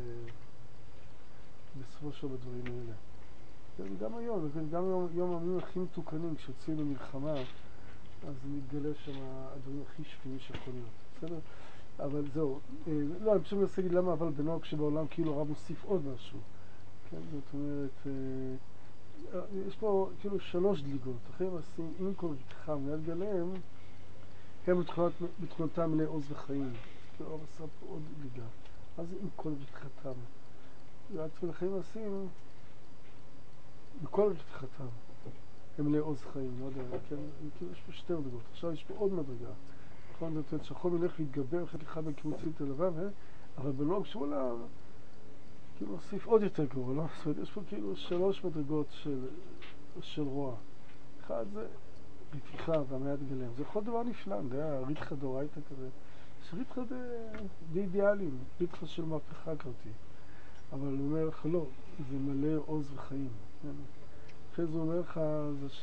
בסופו של בדברים האלה. גם היום, גם היום, היום הימים הכי מתוקנים, כשיוצאים למלחמה, אז מתגלה שם הדברים הכי שפיים שיכול להיות. בסדר? אבל זהו, לא, אני פשוט מנסה להגיד למה, אבל בנוהג שבעולם כאילו הרב מוסיף עוד משהו. כן, זאת אומרת, יש פה כאילו שלוש דליגות. אחרי מעשים, עם כל רתחה מיד גליהם, הם בתכונתם מלא עוז וחיים. כאילו הרב עשה פה עוד דליגה. מה זה עם כל רתחתם? ועד ולחיים מעשים, בכל רתחתם. הם מלא עוז חיים, לא יודע, כן, כאילו יש פה שתי מדרגות. עכשיו יש פה עוד מדרגה. נכון, זאת אומרת שהחום ילך להתגבר אחת אחד בקיבוצית הלבב, אבל בנוהג שמואל כאילו נוסיף עוד יותר גרוע, לא? זאת אומרת, יש פה כאילו שלוש מדרגות של, של רוע. אחד זה רתיחה והמיית גלם. זה יכול דבר נפלא, זה היה ריתחה דאורייתא כזה. יש ריתחה די אידיאליים, ריתחה של מהפכה כרתי. אבל הוא אומר לך לא, זה מלא עוז וחיים. כן? אחרי זה הוא אומר לך זה ש...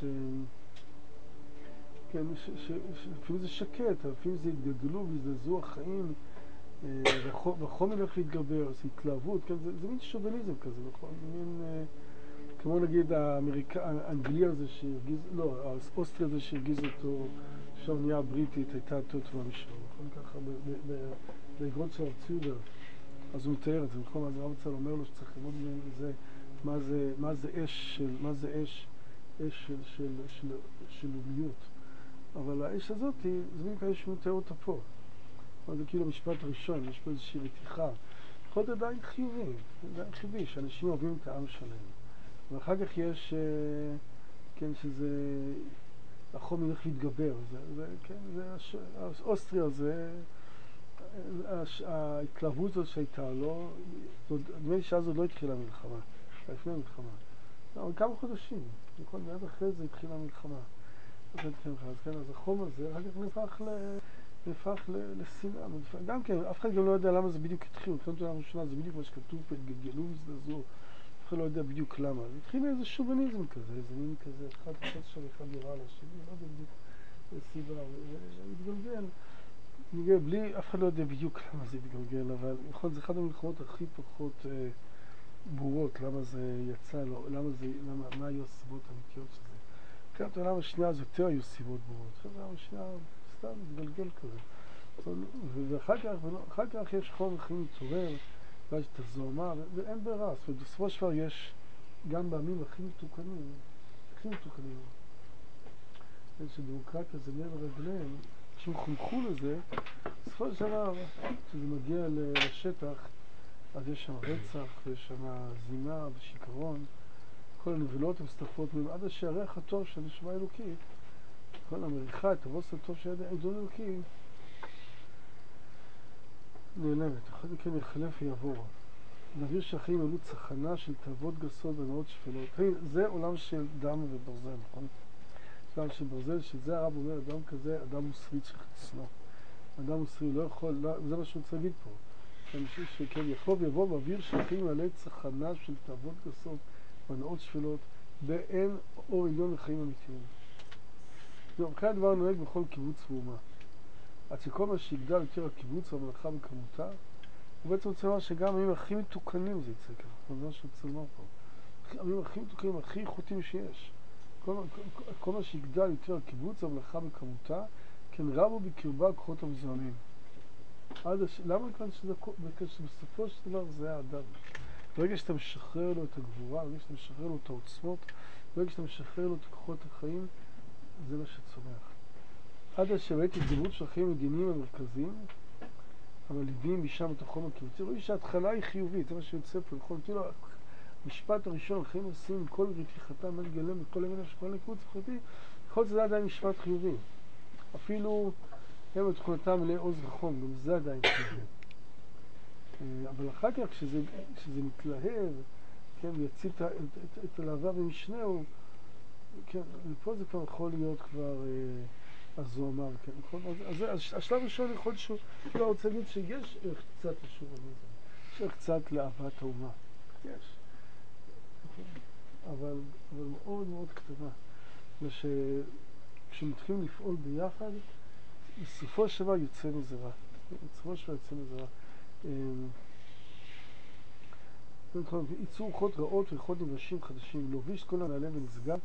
כן, אפילו זה שקט, אפילו זה התגלגלו והזדזו החיים, והחום ילך להתגבר, זה התלהבות, כן? זה, זה מין שוביניזם כזה, נכון? זה מין... כמו נגיד האנגלי הזה שהרגיז, לא, האוסטרי הזה שהרגיז אותו, שהאונייה הבריטית הייתה יותר טובה משלו, נכון? ככה באגרות של הרציודה, אז הוא מתאר את זה, נכון? אז הרב צה"ל אומר לו שצריך ללמוד מזה, מה זה, מה זה אש של, מה זה אש, אש של, של, של, של לאומיות. אבל האש הזאת, זה מין כאלה שהוא מתאר אותה פה. זה כאילו המשפט הראשון, יש פה איזושהי רתיחה. יכול להיות עדיין חיובי, עדיין חיובי, שאנשים אוהבים את העם שלהם. ואחר כך יש, כן, שזה, החום ילך להתגבר, זה, זה, כן, זה, אוסטריה זה, ההתלהבות הזאת שהייתה לו, נדמה לי שאז עוד לא התחילה המלחמה, לפני המלחמה. אבל כמה חודשים, נכון, מיד אחרי זה התחילה המלחמה. אז כן, אז החום הזה, אחר כך נהפך ל... נהפך לשנאה. גם כן, אף אחד גם לא יודע למה זה בדיוק התחיל. מבחינת העולם הראשונה זה בדיוק מה שכתוב פה, התגלגלו והזדעזעו. אף אחד לא יודע בדיוק למה. זה התחיל מאיזה שוביניזם כזה, איזה מין כזה, אחד אחד שם, אחד יראה על השני, לא יודע בדיוק סיבה. מתגלגל, מתגלגל, בלי, אף אחד לא יודע בדיוק למה זה התגלגל, אבל נכון, זה אחד המלחמות הכי פחות אה, ברורות, למה זה יצא, לא, למה זה, למה, מה היו הסיבות האמיתיות של זה. מבחינת העולם השנייה זה יותר היו סיבות ברורות. מבחינת העולם השנייה סתם מתגלגל כזה. ואחר כך, אחר כך יש חום וחיים מתעורר, ואז יש את הזוהמה, ואין ברירה. זאת אומרת, בסופו של דבר יש גם בעמים הכי מתוקנים, הכי מתוקנים. שדמוקרטיה זה נר לרגליהם, כשהם חונכו לזה, בסופו של דבר, כשזה מגיע לשטח, אז יש שם רצח, ויש שם זימה ושיקרון, כל הנבלות המסתפות מהם, עד שהריח הטוב של נשמה אלוקית, כל המריחה, את הבוס הטוב של עדון אלוקי, נעלמת, אחד מכן יחלף ויעבור. נביא שהחיים עלו צחנה של תאוות גסות ונאות שפלות. hey, זה עולם של דם וברזל, נכון? עולם של ברזל, שזה הרב אומר, אדם כזה, אדם מוסרי צריך לצנוע. אדם מוסרי לא יכול, לא, זה מה שהוא רוצה להגיד פה. שכן יחלוף ויעבור באוויר שהחיים עלי צחנה של תאוות גסות ונאות שפלות, באין אור עליון לחיים אמיתיים. טוב, כאן הדבר נוהג בכל קיבוץ ואומה. עד שכל מה שיגדל יותר הקיבוץ והמלאכה בכמותה, הוא בעצם רוצה לומר שגם הימים הכי מתוקנים זה יצא ככה. זה מה שרוצה לומר פה. הימים הכי מתוקנים, הכי איכותיים שיש. כל, כל, כל מה שיגדל יותר הקיבוץ והמלאכה בכמותה, כן רבו בקרבה כוחות המזוהמים. עד הש... למה כאן שזה... שבסופו של דבר זה האדם. ברגע שאתה משחרר לו את הגבורה, ברגע שאתה משחרר לו את העוצמות, ברגע שאתה משחרר לו את כוחות החיים, זה מה שצומח. עד אשר ראיתי התגברות של החיים המדיניים המרכזיים, אבל ליוויים משם את החום הקיבוצי. רואים שההתחלה היא חיובית, זה מה שיוצא פה, נכון? כאילו, המשפט הראשון, החיים עושים עם כל רתיחתם, אל גלם, וכל ימין השכון לקיבוץ החלטי, יכול להיות שזה עדיין משפט חיובי. אפילו הם בתכונתם מלא עוז וחום, גם זה עדיין חיובי. אבל אחר כך, כשזה, כשזה מתלהב, כן, ויציל את, את, את, את הלהבה במשנהו, כן, ופה זה כבר יכול להיות כבר... הזוהמה, כן, נכון? אז, אז השלב הראשון יכול להיות שהוא, כאילו אני רוצה להגיד שיש ערך קצת לשוביניזם, יש ערך קצת לאהבת האומה, יש, אבל, אבל מאוד מאוד קטנה, וכשמתחילים לפעול ביחד, בסופו של דבר יוצא מזה רע, בסופו של דבר יוצא מזה רע. ייצור רוחות רעות ורוחות נברשים חדשים, להוביש כל הנעלה ונשגב,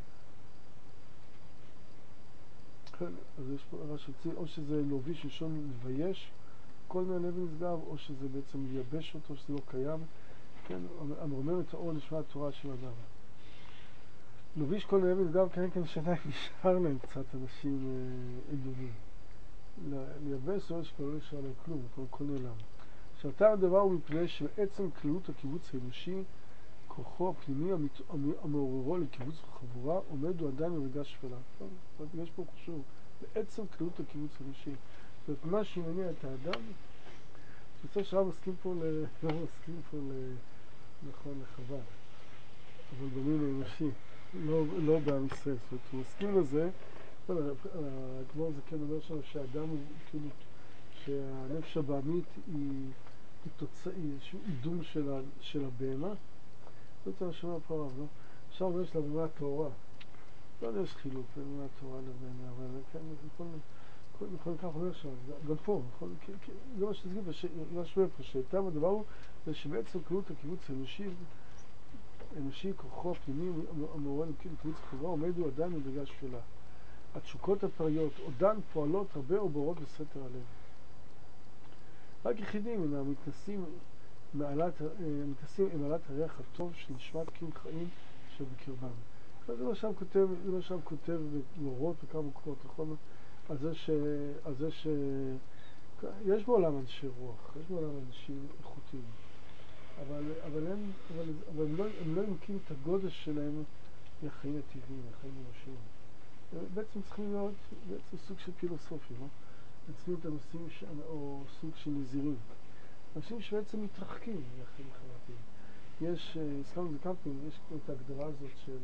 אז יש פה הרע שרצי, או שזה להוביש ראשון לבייש כל נעלה ונשגב, או שזה בעצם לייבש אותו, שזה לא קיים, כן, המרומם את האור נשמע התורה של אדם. להוביש כל נעלה ונשגב, כן, כן, שעדיין נשאר להם קצת אנשים עליונים. לייבש זה שכבר לא נשאר להם כלום, כל, כל נעלם. שעתה הדבר הוא מפני שבעצם כללות הקיבוץ האנושי, כוחו הפנימי המעוררו לקיבוץ וחבורה עומד הוא עדיין ברגע שפלה. יש פה חשוב, בעצם כללות הקיבוץ האנושי. זאת אומרת, מה שמניע את האדם, בסופו של דבר מסכים פה ל... לא מסכים פה ל... נכון, לחב"ד, אבל במין האנושי, לא, לא בעם ישראל. זאת אומרת, הוא מסכים לזה, הגמור זה כן אומר שם שהאדם הוא כאילו, שהנפש הבעמית היא, היא תוצאה, היא איזשהו עידום של, ה, של הבהמה. זאת אומרת, שומע פה הרב, לא? עכשיו אומר של הבהמה הטהורה. לא יודע, יש חילוק בין הבהמה הטהורה לבהמה, אבל כן, יכול... נכון כך אומר שם, גם פה, נכון, זה מה שתסגיר, מה שומע פה, שהטעם הדבר הוא, זה שבעצם כללות הקיבוץ האנושי, אנושי, כוחו הפנימי, המעורר לקיבוץ החברה, עומד הוא עדיין בדרגה שפלה. התשוקות הפריות עודן פועלות הרבה או בורות בסתר הלב. רק יחידים הם המתנסים מעלת, מתנסים עם מעלת הריח הטוב של נשמת קיום חיים שבקרבם. זה מה שם כותב, זה מה שם כותב בגלורות וכמה מקומות, נכון? על זה ש... על זה ש... יש בעולם אנשי רוח, יש בעולם אנשים איכותיים, אבל, אבל, הם, אבל, אבל הם, לא, הם לא ימקים את הגודש שלהם מהחיים הטבעיים, מהחיים אנושיים. בעצם צריכים להיות בעצם סוג של פילוסופיה, לא? הם צריכים להיות הנושאים ש... או סוג של נזירים. אנשים שבעצם מתרחקים מהחיים החברתיים. יש, סתם זה כמה פעמים, יש את ההגדרה הזאת של...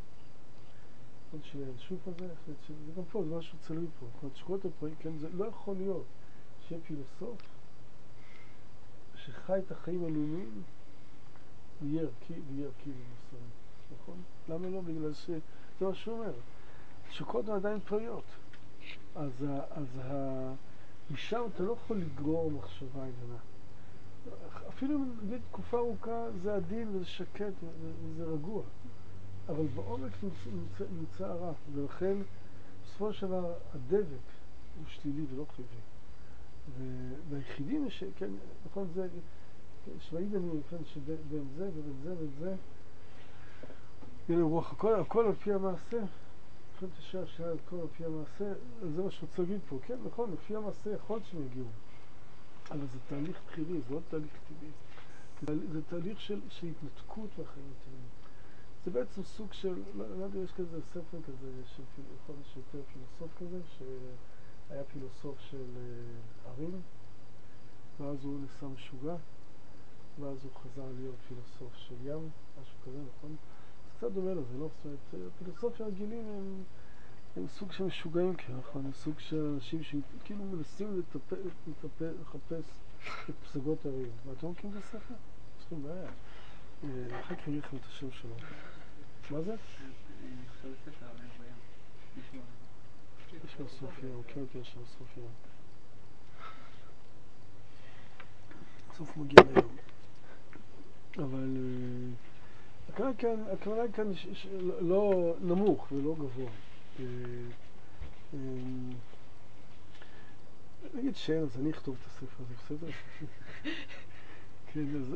של השוק הזה, זה גם פה, זה משהו צלוי פה. זאת אומרת, שקורת הפרקים, כן, זה לא יכול להיות שיהיה פילוסוף שחי את החיים הלאומיים ויהיה ערכי, ויהיה ערכי ומוסרי, נכון? למה לא? בגלל שזה מה שהוא אומר. שקורת הן עדיין פריות. אז, אז ה... משם אתה לא יכול לגרור מחשבה עליונה. אפילו אם נגיד תקופה ארוכה זה עדין וזה שקט וזה רגוע. אבל בעומק נמצא, נמצא, נמצא הרע, ולכן בסופו של דבר הדבק הוא שלילי ולא חיובי. והיחידים, ש... כן, נכון, זה, שוואידנים, כן, שבין זה ובין זה ובין זה, הנה רוח, הכל, הכל על פי המעשה, נכון, תשאר שעה, הכל על פי המעשה, זה מה שרוצה להגיד פה, כן, נכון, לפי המעשה יכול שהם יגיעו, אבל זה תהליך בחירי, זה לא תהליך טבעי, זה תהליך של, של התנתקות מהחיים הטבעיים. זה בעצם סוג של, לא, לא יודע, יש כזה ספר כזה, של חודש יותר פילוסוף כזה, שהיה פילוסוף של uh, ערים, ואז הוא נסע משוגע, ואז הוא חזר להיות פילוסוף של ים, משהו כזה, נכון? זה קצת דומה לזה, לא? זאת אומרת, הפילוסופיה הרגילים הם, הם סוג של משוגעים, כן, נכון? הם סוג של אנשים שכאילו מנסים לטפ, לטפ, לחפש את פסגות הערים. ואתם מכירים את הספר? צריכים בעיה. אחר כך אני אגיד לכם את השם שלו. מה זה? יש לו סוף ים, כן, כן, יש לו סוף ים. סוף מגיע ליום. אבל הכוונה כאן, הכוונה כאן לא נמוך ולא גבוה. נגיד שאין, אז אני אכתוב את הספר הזה, בסדר? כן, אז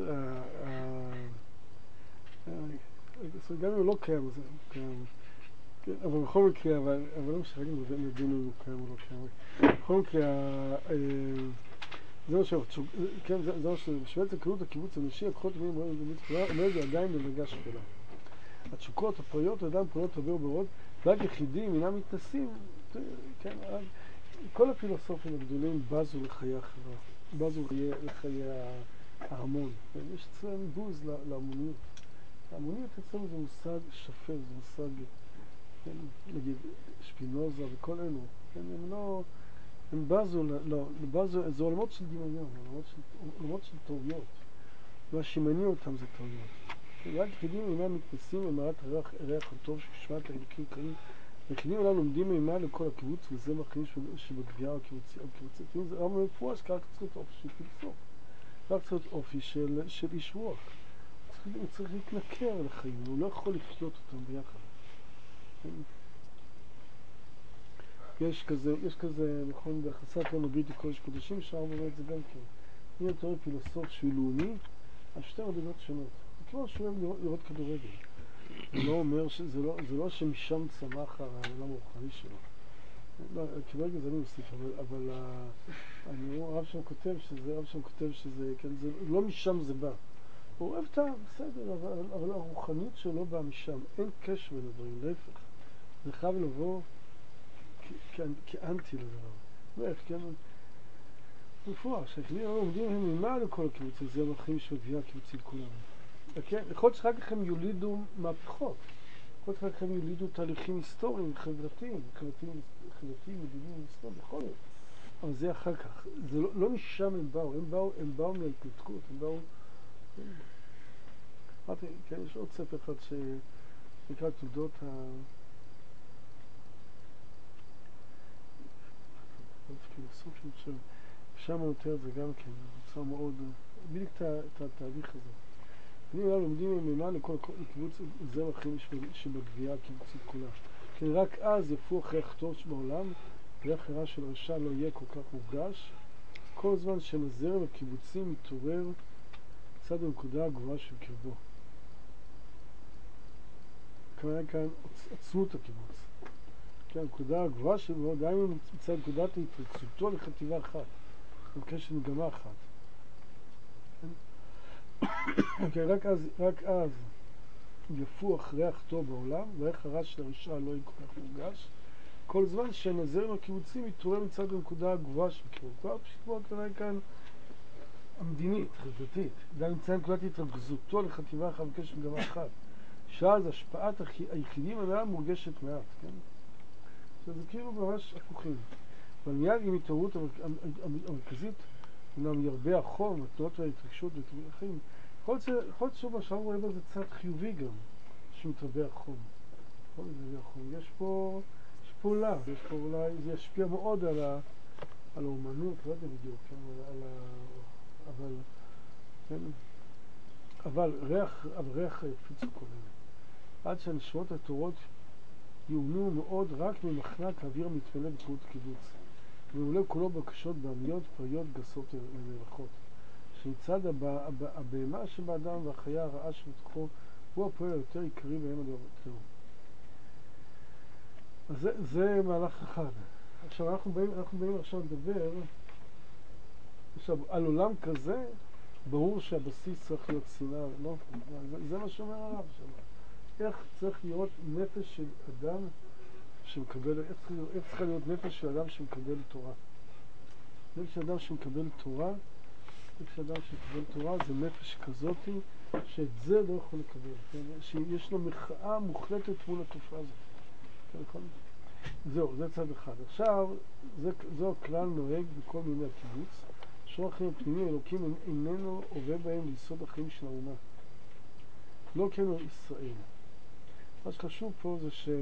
גם אם הוא לא קיים, זה קיים. אבל בכל מקרה, אבל לא משנה, רגע נדון אם הוא קיים או לא קיים. בכל מקרה, זה מה שאומר, כן, זה מה שבעצם כללות הקיבוץ האנושי, הכוחות המילים רואים בקיבוץ החברה, עומד עדיין בדרגה שפלה. התשוקות, הפריות, עדיין פריות הרבה וברות, רק יחידים, אינם מתנסים, כן, כל הפילוסופים הגדולים בזו לחיי החברה, בזו לחיי ההמון. יש אצלם בוז להמוניות. ההמוניות אצלנו זה מושג שפל, זה מושג, כן, נגיד, שפינוזה וכל אלו, כן, הם לא, הם בזו, לא, בזו, זה עולמות של דמיון, עולמות של, עולמות של טעויות. מה שמניע אותם זה טעויות. רק יחידים אינם מתנסים במעלת הריח, הריח הטוב ששמעת האלוקים קיים. היחידים אינם לומדים מימה לכל הקיבוץ, וזה מהחיים שבגבייה הקיבוצית. זה רב מפורש, כך צריך להיות אופי של פילוסוף. כך צריך להיות אופי של, של איש רוח. הוא צריך להתנכר לחיים, הוא לא יכול לחיות אותם ביחד. יש כזה, יש כזה, נכון, ביחסת לנו בידי קודש קודשים, שם באמת זה גם כן. אם אתה רואה פילוסוף שהוא לאומי, על שתי מדרגות שונות. כמו שהוא אוהב לראות כדורגל. זה לא אומר שזה לא, זה לא שמשם צמח העולם הרוחני שלו. לא, כדורגל זה אני מוסיף, אבל, אבל אני רואה, הרב שם כותב שזה, הרב שם כותב שזה, כן, זה, לא משם זה בא. הוא אוהב טעם, בסדר, אבל, אבל הרוחניות שלו באה משם, אין קשר בין הדברים, להפך. זה חייב לבוא כאנטי לדבר. ואיך, כן? מפורש, שהכלים עומדים הם ממה לכל הקיבוצים, זה המחים של הגבייה הקיבוצית כולם. כן? יכול להיות שאחר כך הם יולידו מהפכות, יכול להיות שאחר כך הם יולידו תהליכים היסטוריים, חברתיים, חברתיים, חברתיים, מדיניים, היסטוריים, יכול להיות. אבל זה אחר כך, זה לא, לא משם הם באו, הם באו, הם באו מההתנתקות, הם באו... אמרתי, כן, יש עוד ספר אחד שנקרא תולדות ה... פילוסופים של... שם נותר את זה גם כן, בצורה מאוד... בדיוק את התהליך הזה. פנים אליו לומדים מממה לכל קיבוץ זרם אחרים שבגבייה הקיבוצית כולה. כן, רק אז יפוח ריח טוב שבעולם, ריח רע של רשע לא יהיה כל כך מופגש. כל זמן שנזרם הקיבוצי מתעורר צד הנקודה הגבוהה של קרבו. כמובן כאן עצמות הקיבוץ. כן, הנקודה הגבוהה שלו, דהיינו מצד נקודת ההתרצותו לחטיבה אחת. מבקש מגמה אחת. כן, רק אז, רק אז יפוח ריח טוב בעולם, וריח הרע של הרשע לא יהיה כל כך מורגש. כל זמן שהנזרם הקיבוצי מתעורר מצד הנקודה הגבוהה של קרבו. כבר פשוט מאוד כנראה כאן המדינית, חברתית. דהיינו מצד נקודת התרכזותו לחטיבה אחת, מבקש מגמה אחת. שאז השפעת היחידים עליה מורגשת מעט, כן? זה כאילו ממש הפוכים. אבל מיד עם התעוררות המרכזית, אמנם ירבה החום, התנועות וההתרגשות וכיוונים אחרים, יכול להיות שוב מה שאנחנו רואים בזה צד חיובי גם, שמתרבה החום. יש פה, יש פה אולי, יש פה אולי, זה ישפיע מאוד על, ה, על האומנות, לא יודע בדיוק, כן? על ה, אבל, כן? אבל ריח, אבל ריח היפיץ הוא כולל. עד שהנשמות הטהורות יעונו מאוד רק ממחנק האוויר המתמלא בקרות הקיבוץ. ומעולה כולו בקשות בעמיות, פריות, גסות ונארכות. שמצד הבהמה שבאדם והחיה הרעה שבתוכו הוא הפועל היותר עיקרי בהם הדבר. אז זה, זה מהלך אחד. עכשיו אנחנו באים, אנחנו באים עכשיו לדבר עכשיו, על עולם כזה ברור שהבסיס צריך להיות שנאה, לא? זה, זה מה שאומר עליו שם. איך צריך להיות נפש של אדם שמקבל, איך, איך צריכה להיות נפש של אדם שמקבל תורה? נפש של אדם שמקבל תורה, נפש של אדם שמקבל תורה זה נפש כזאת שאת זה לא יכול לקבל, כן? שיש לו מחאה מוחלטת מול התופעה הזאת. כן, נכון? זהו, זה צד אחד. עכשיו, זה, זו הכלל נוהג בכל מיני הקיבוץ, שור החיים הפנימיים אלוקים איננו עובד בהם ליסוד החיים של האומה. לא כן הוא ישראל. מה שחשוב פה זה ש...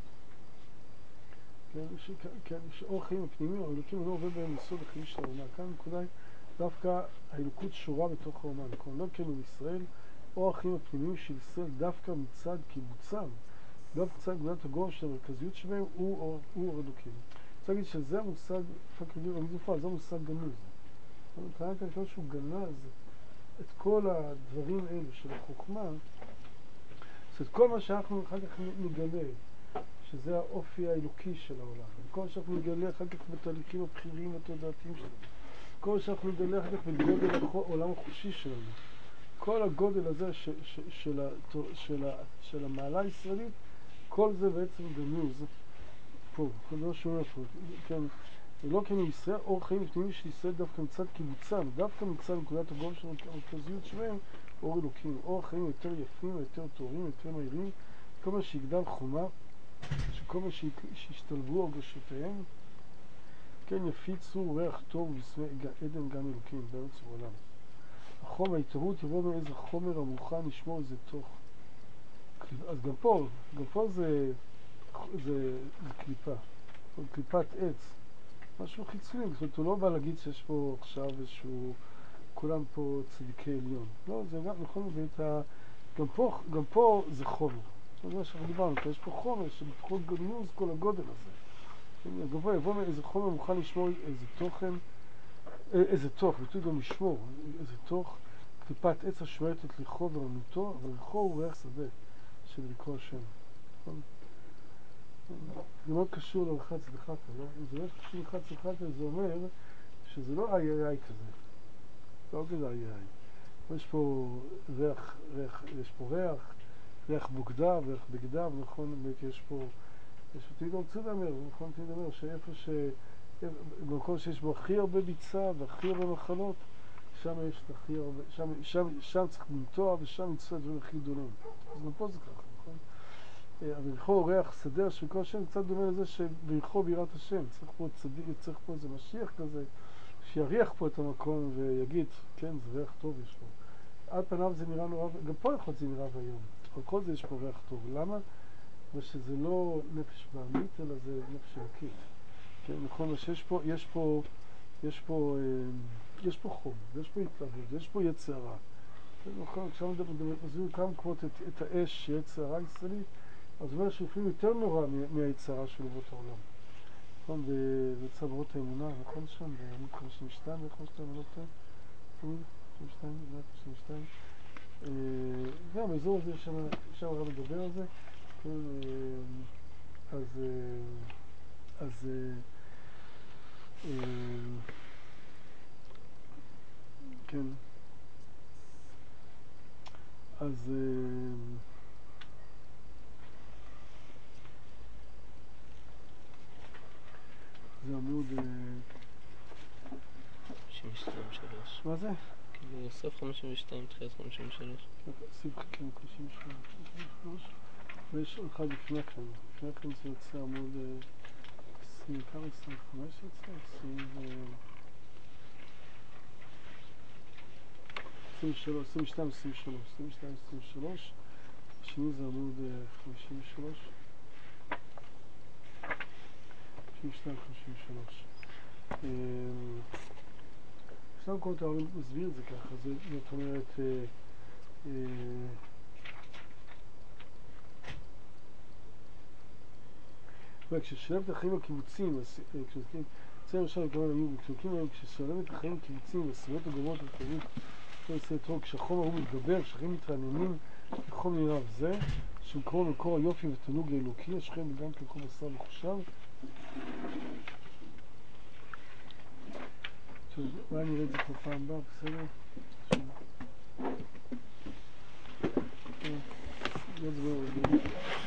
כן, ש... כן, שאור החיים הפנימיים אלוקים אינו עובד בהם ליסוד החיים של האומה. כאן נקודה דווקא האלוקות שורה בתוך האומה. נכון? לא כן הוא ישראל, אור החיים הפנימיים של ישראל דווקא מצד קיבוצם, דווקא מצד גדולת הגורם של המרכזיות שבהם הוא אור, הוא אור אלוקים. צריך להגיד שזה המושג, זה המושג גנוז. כאן כאן שהוא גנז את כל הדברים האלו של החוכמה, זאת כל מה שאנחנו אחר כך נגלה, שזה האופי האלוקי של העולם. כל מה שאנחנו נגלה אחר כך בתהליכים הבחירים והתודעתיים שלנו. כל מה שאנחנו נגלה אחר כך בגודל העולם החושי שלנו. כל הגודל הזה ש, ש, של, ה, של, ה, של המעלה הישראלית, כל זה בעצם גנוז פה. זה לא שומע פה. כן, ולא כן ישראל, אור חיים פנימי של ישראל דווקא מצד קיבוצם, דווקא מצד נקודת הגורם של המרכזיות שלהם, אור אלוקים. אור חיים יותר יפים, יותר טובים, יותר מהירים, כל מה שיגדל חומה, שכל מה שישתלבו הרגשותיהם, כן יפיצו ריח טוב ובשמי עדן גם אלוקים בארץ ובעולם. החום, ההתערות יבוא מאיזה חומר המוכן לשמור איזה תוך. אז גם פה, גם פה זה, זה, זה קליפה, קליפת עץ. משהו חיצוני, זאת אומרת, הוא לא בא להגיד שיש פה עכשיו איזשהו, כולם פה צדיקי עליון. לא, זה גם נכון, ואת גם פה, גם פה זה חומר. זה מה שאנחנו דיברנו, יש פה חומר שבתוכו גנוז כל הגודל הזה. גם פה יבוא מאיזה חומר מוכן לשמור איזה תוכן, איזה תוך, ביטוי גם לשמור, איזה תוך, קליפת עץ השומרת את ריחו ורענותו, אבל ריחו הוא ריח שדה של לקרוא השם. נכון? זה מאוד קשור לרחת צדחת, לא? אם זה לא קשור לרחת צדחת, זה אומר שזה לא איי איי איי כזה. לא כזה איי איי איי. יש פה ריח, ריח, יש פה ריח, ריח בוגדיו, ריח בגדיו, נכון, יש פה, יש פה תמיד רוצה לדבר, נכון, תמיד לדבר שאיפה ש... במקום שיש בו הכי הרבה ביצה והכי הרבה מחלות, שם יש הכי הרבה, שם, שם, שם צריך לנטוע ושם יצא דברים הכי גדולים. אז גם פה זה ככה, נכון? ויריחו ריח שדה שכל השם קצת דומה לזה שביריחו בירת השם. צריך פה צדיק, צריך פה איזה משיח כזה, שיריח פה את המקום ויגיד, כן, זה ריח טוב יש פה. על פניו זה נראה נורא, גם פה יכול להיות זה נראה והיום. על כל זה יש פה ריח טוב. למה? ושזה לא נפש בעמית, אלא זה נפש אלוקית. כן, נכון, שיש פה, יש פה, יש פה, יש פה חום, יש פה התלהבות, יש פה יצר רע. נכון, כשאנחנו מדברים כמה קוות את, את האש, יצר רע ישראלית, אז אומר שהוא יותר נורא מהיצרה של אומות העולם. נכון, בצברות האמונה, נכון שם, בעמוד חמישים ושתיים, איך חמישים ושתיים, לא טוב? עמוד חמישים ושתיים, עמוד חמישים ושתיים. גם באזור הזה אפשר רק לדבר על זה. אז, אז, כן. אז, זה עמוד... חמישים ושתיים שלוש. מה זה? כאילו סוף חמישים ושתיים, תחילת חמישים ושלוש. סביב חלקים חמישים ושלוש. ויש אחד לפני כן. לפני כן זה יוצא עמוד עשרים, כמה עשרים וחמש יוצא? עשרים ושתיים, עשרים ושלוש. עשרים ושתיים, עשרים ושלוש. השני זה עמוד חמישים ושלוש. חמישים ושתיים, חמישים ושלוש. בשביל המקומות העולם מסביר את זה ככה, זאת אומרת, כששלב את החיים הקיבוציים, כששולחים, צער ראשון וכמובן היו, כששולב את החיים הקיבוציים, הסביבות הגורמות לתרבות, כשהחום ההוא מתגבר, כשהחיים מתרעננים, כחום נראה זה, שמקור מקור היופי ותנוג האלוקי, השכם וגם ככל בשר וחושב. אולי נראה את זה כבר פעם הבאה, בסדר? לא זה לא...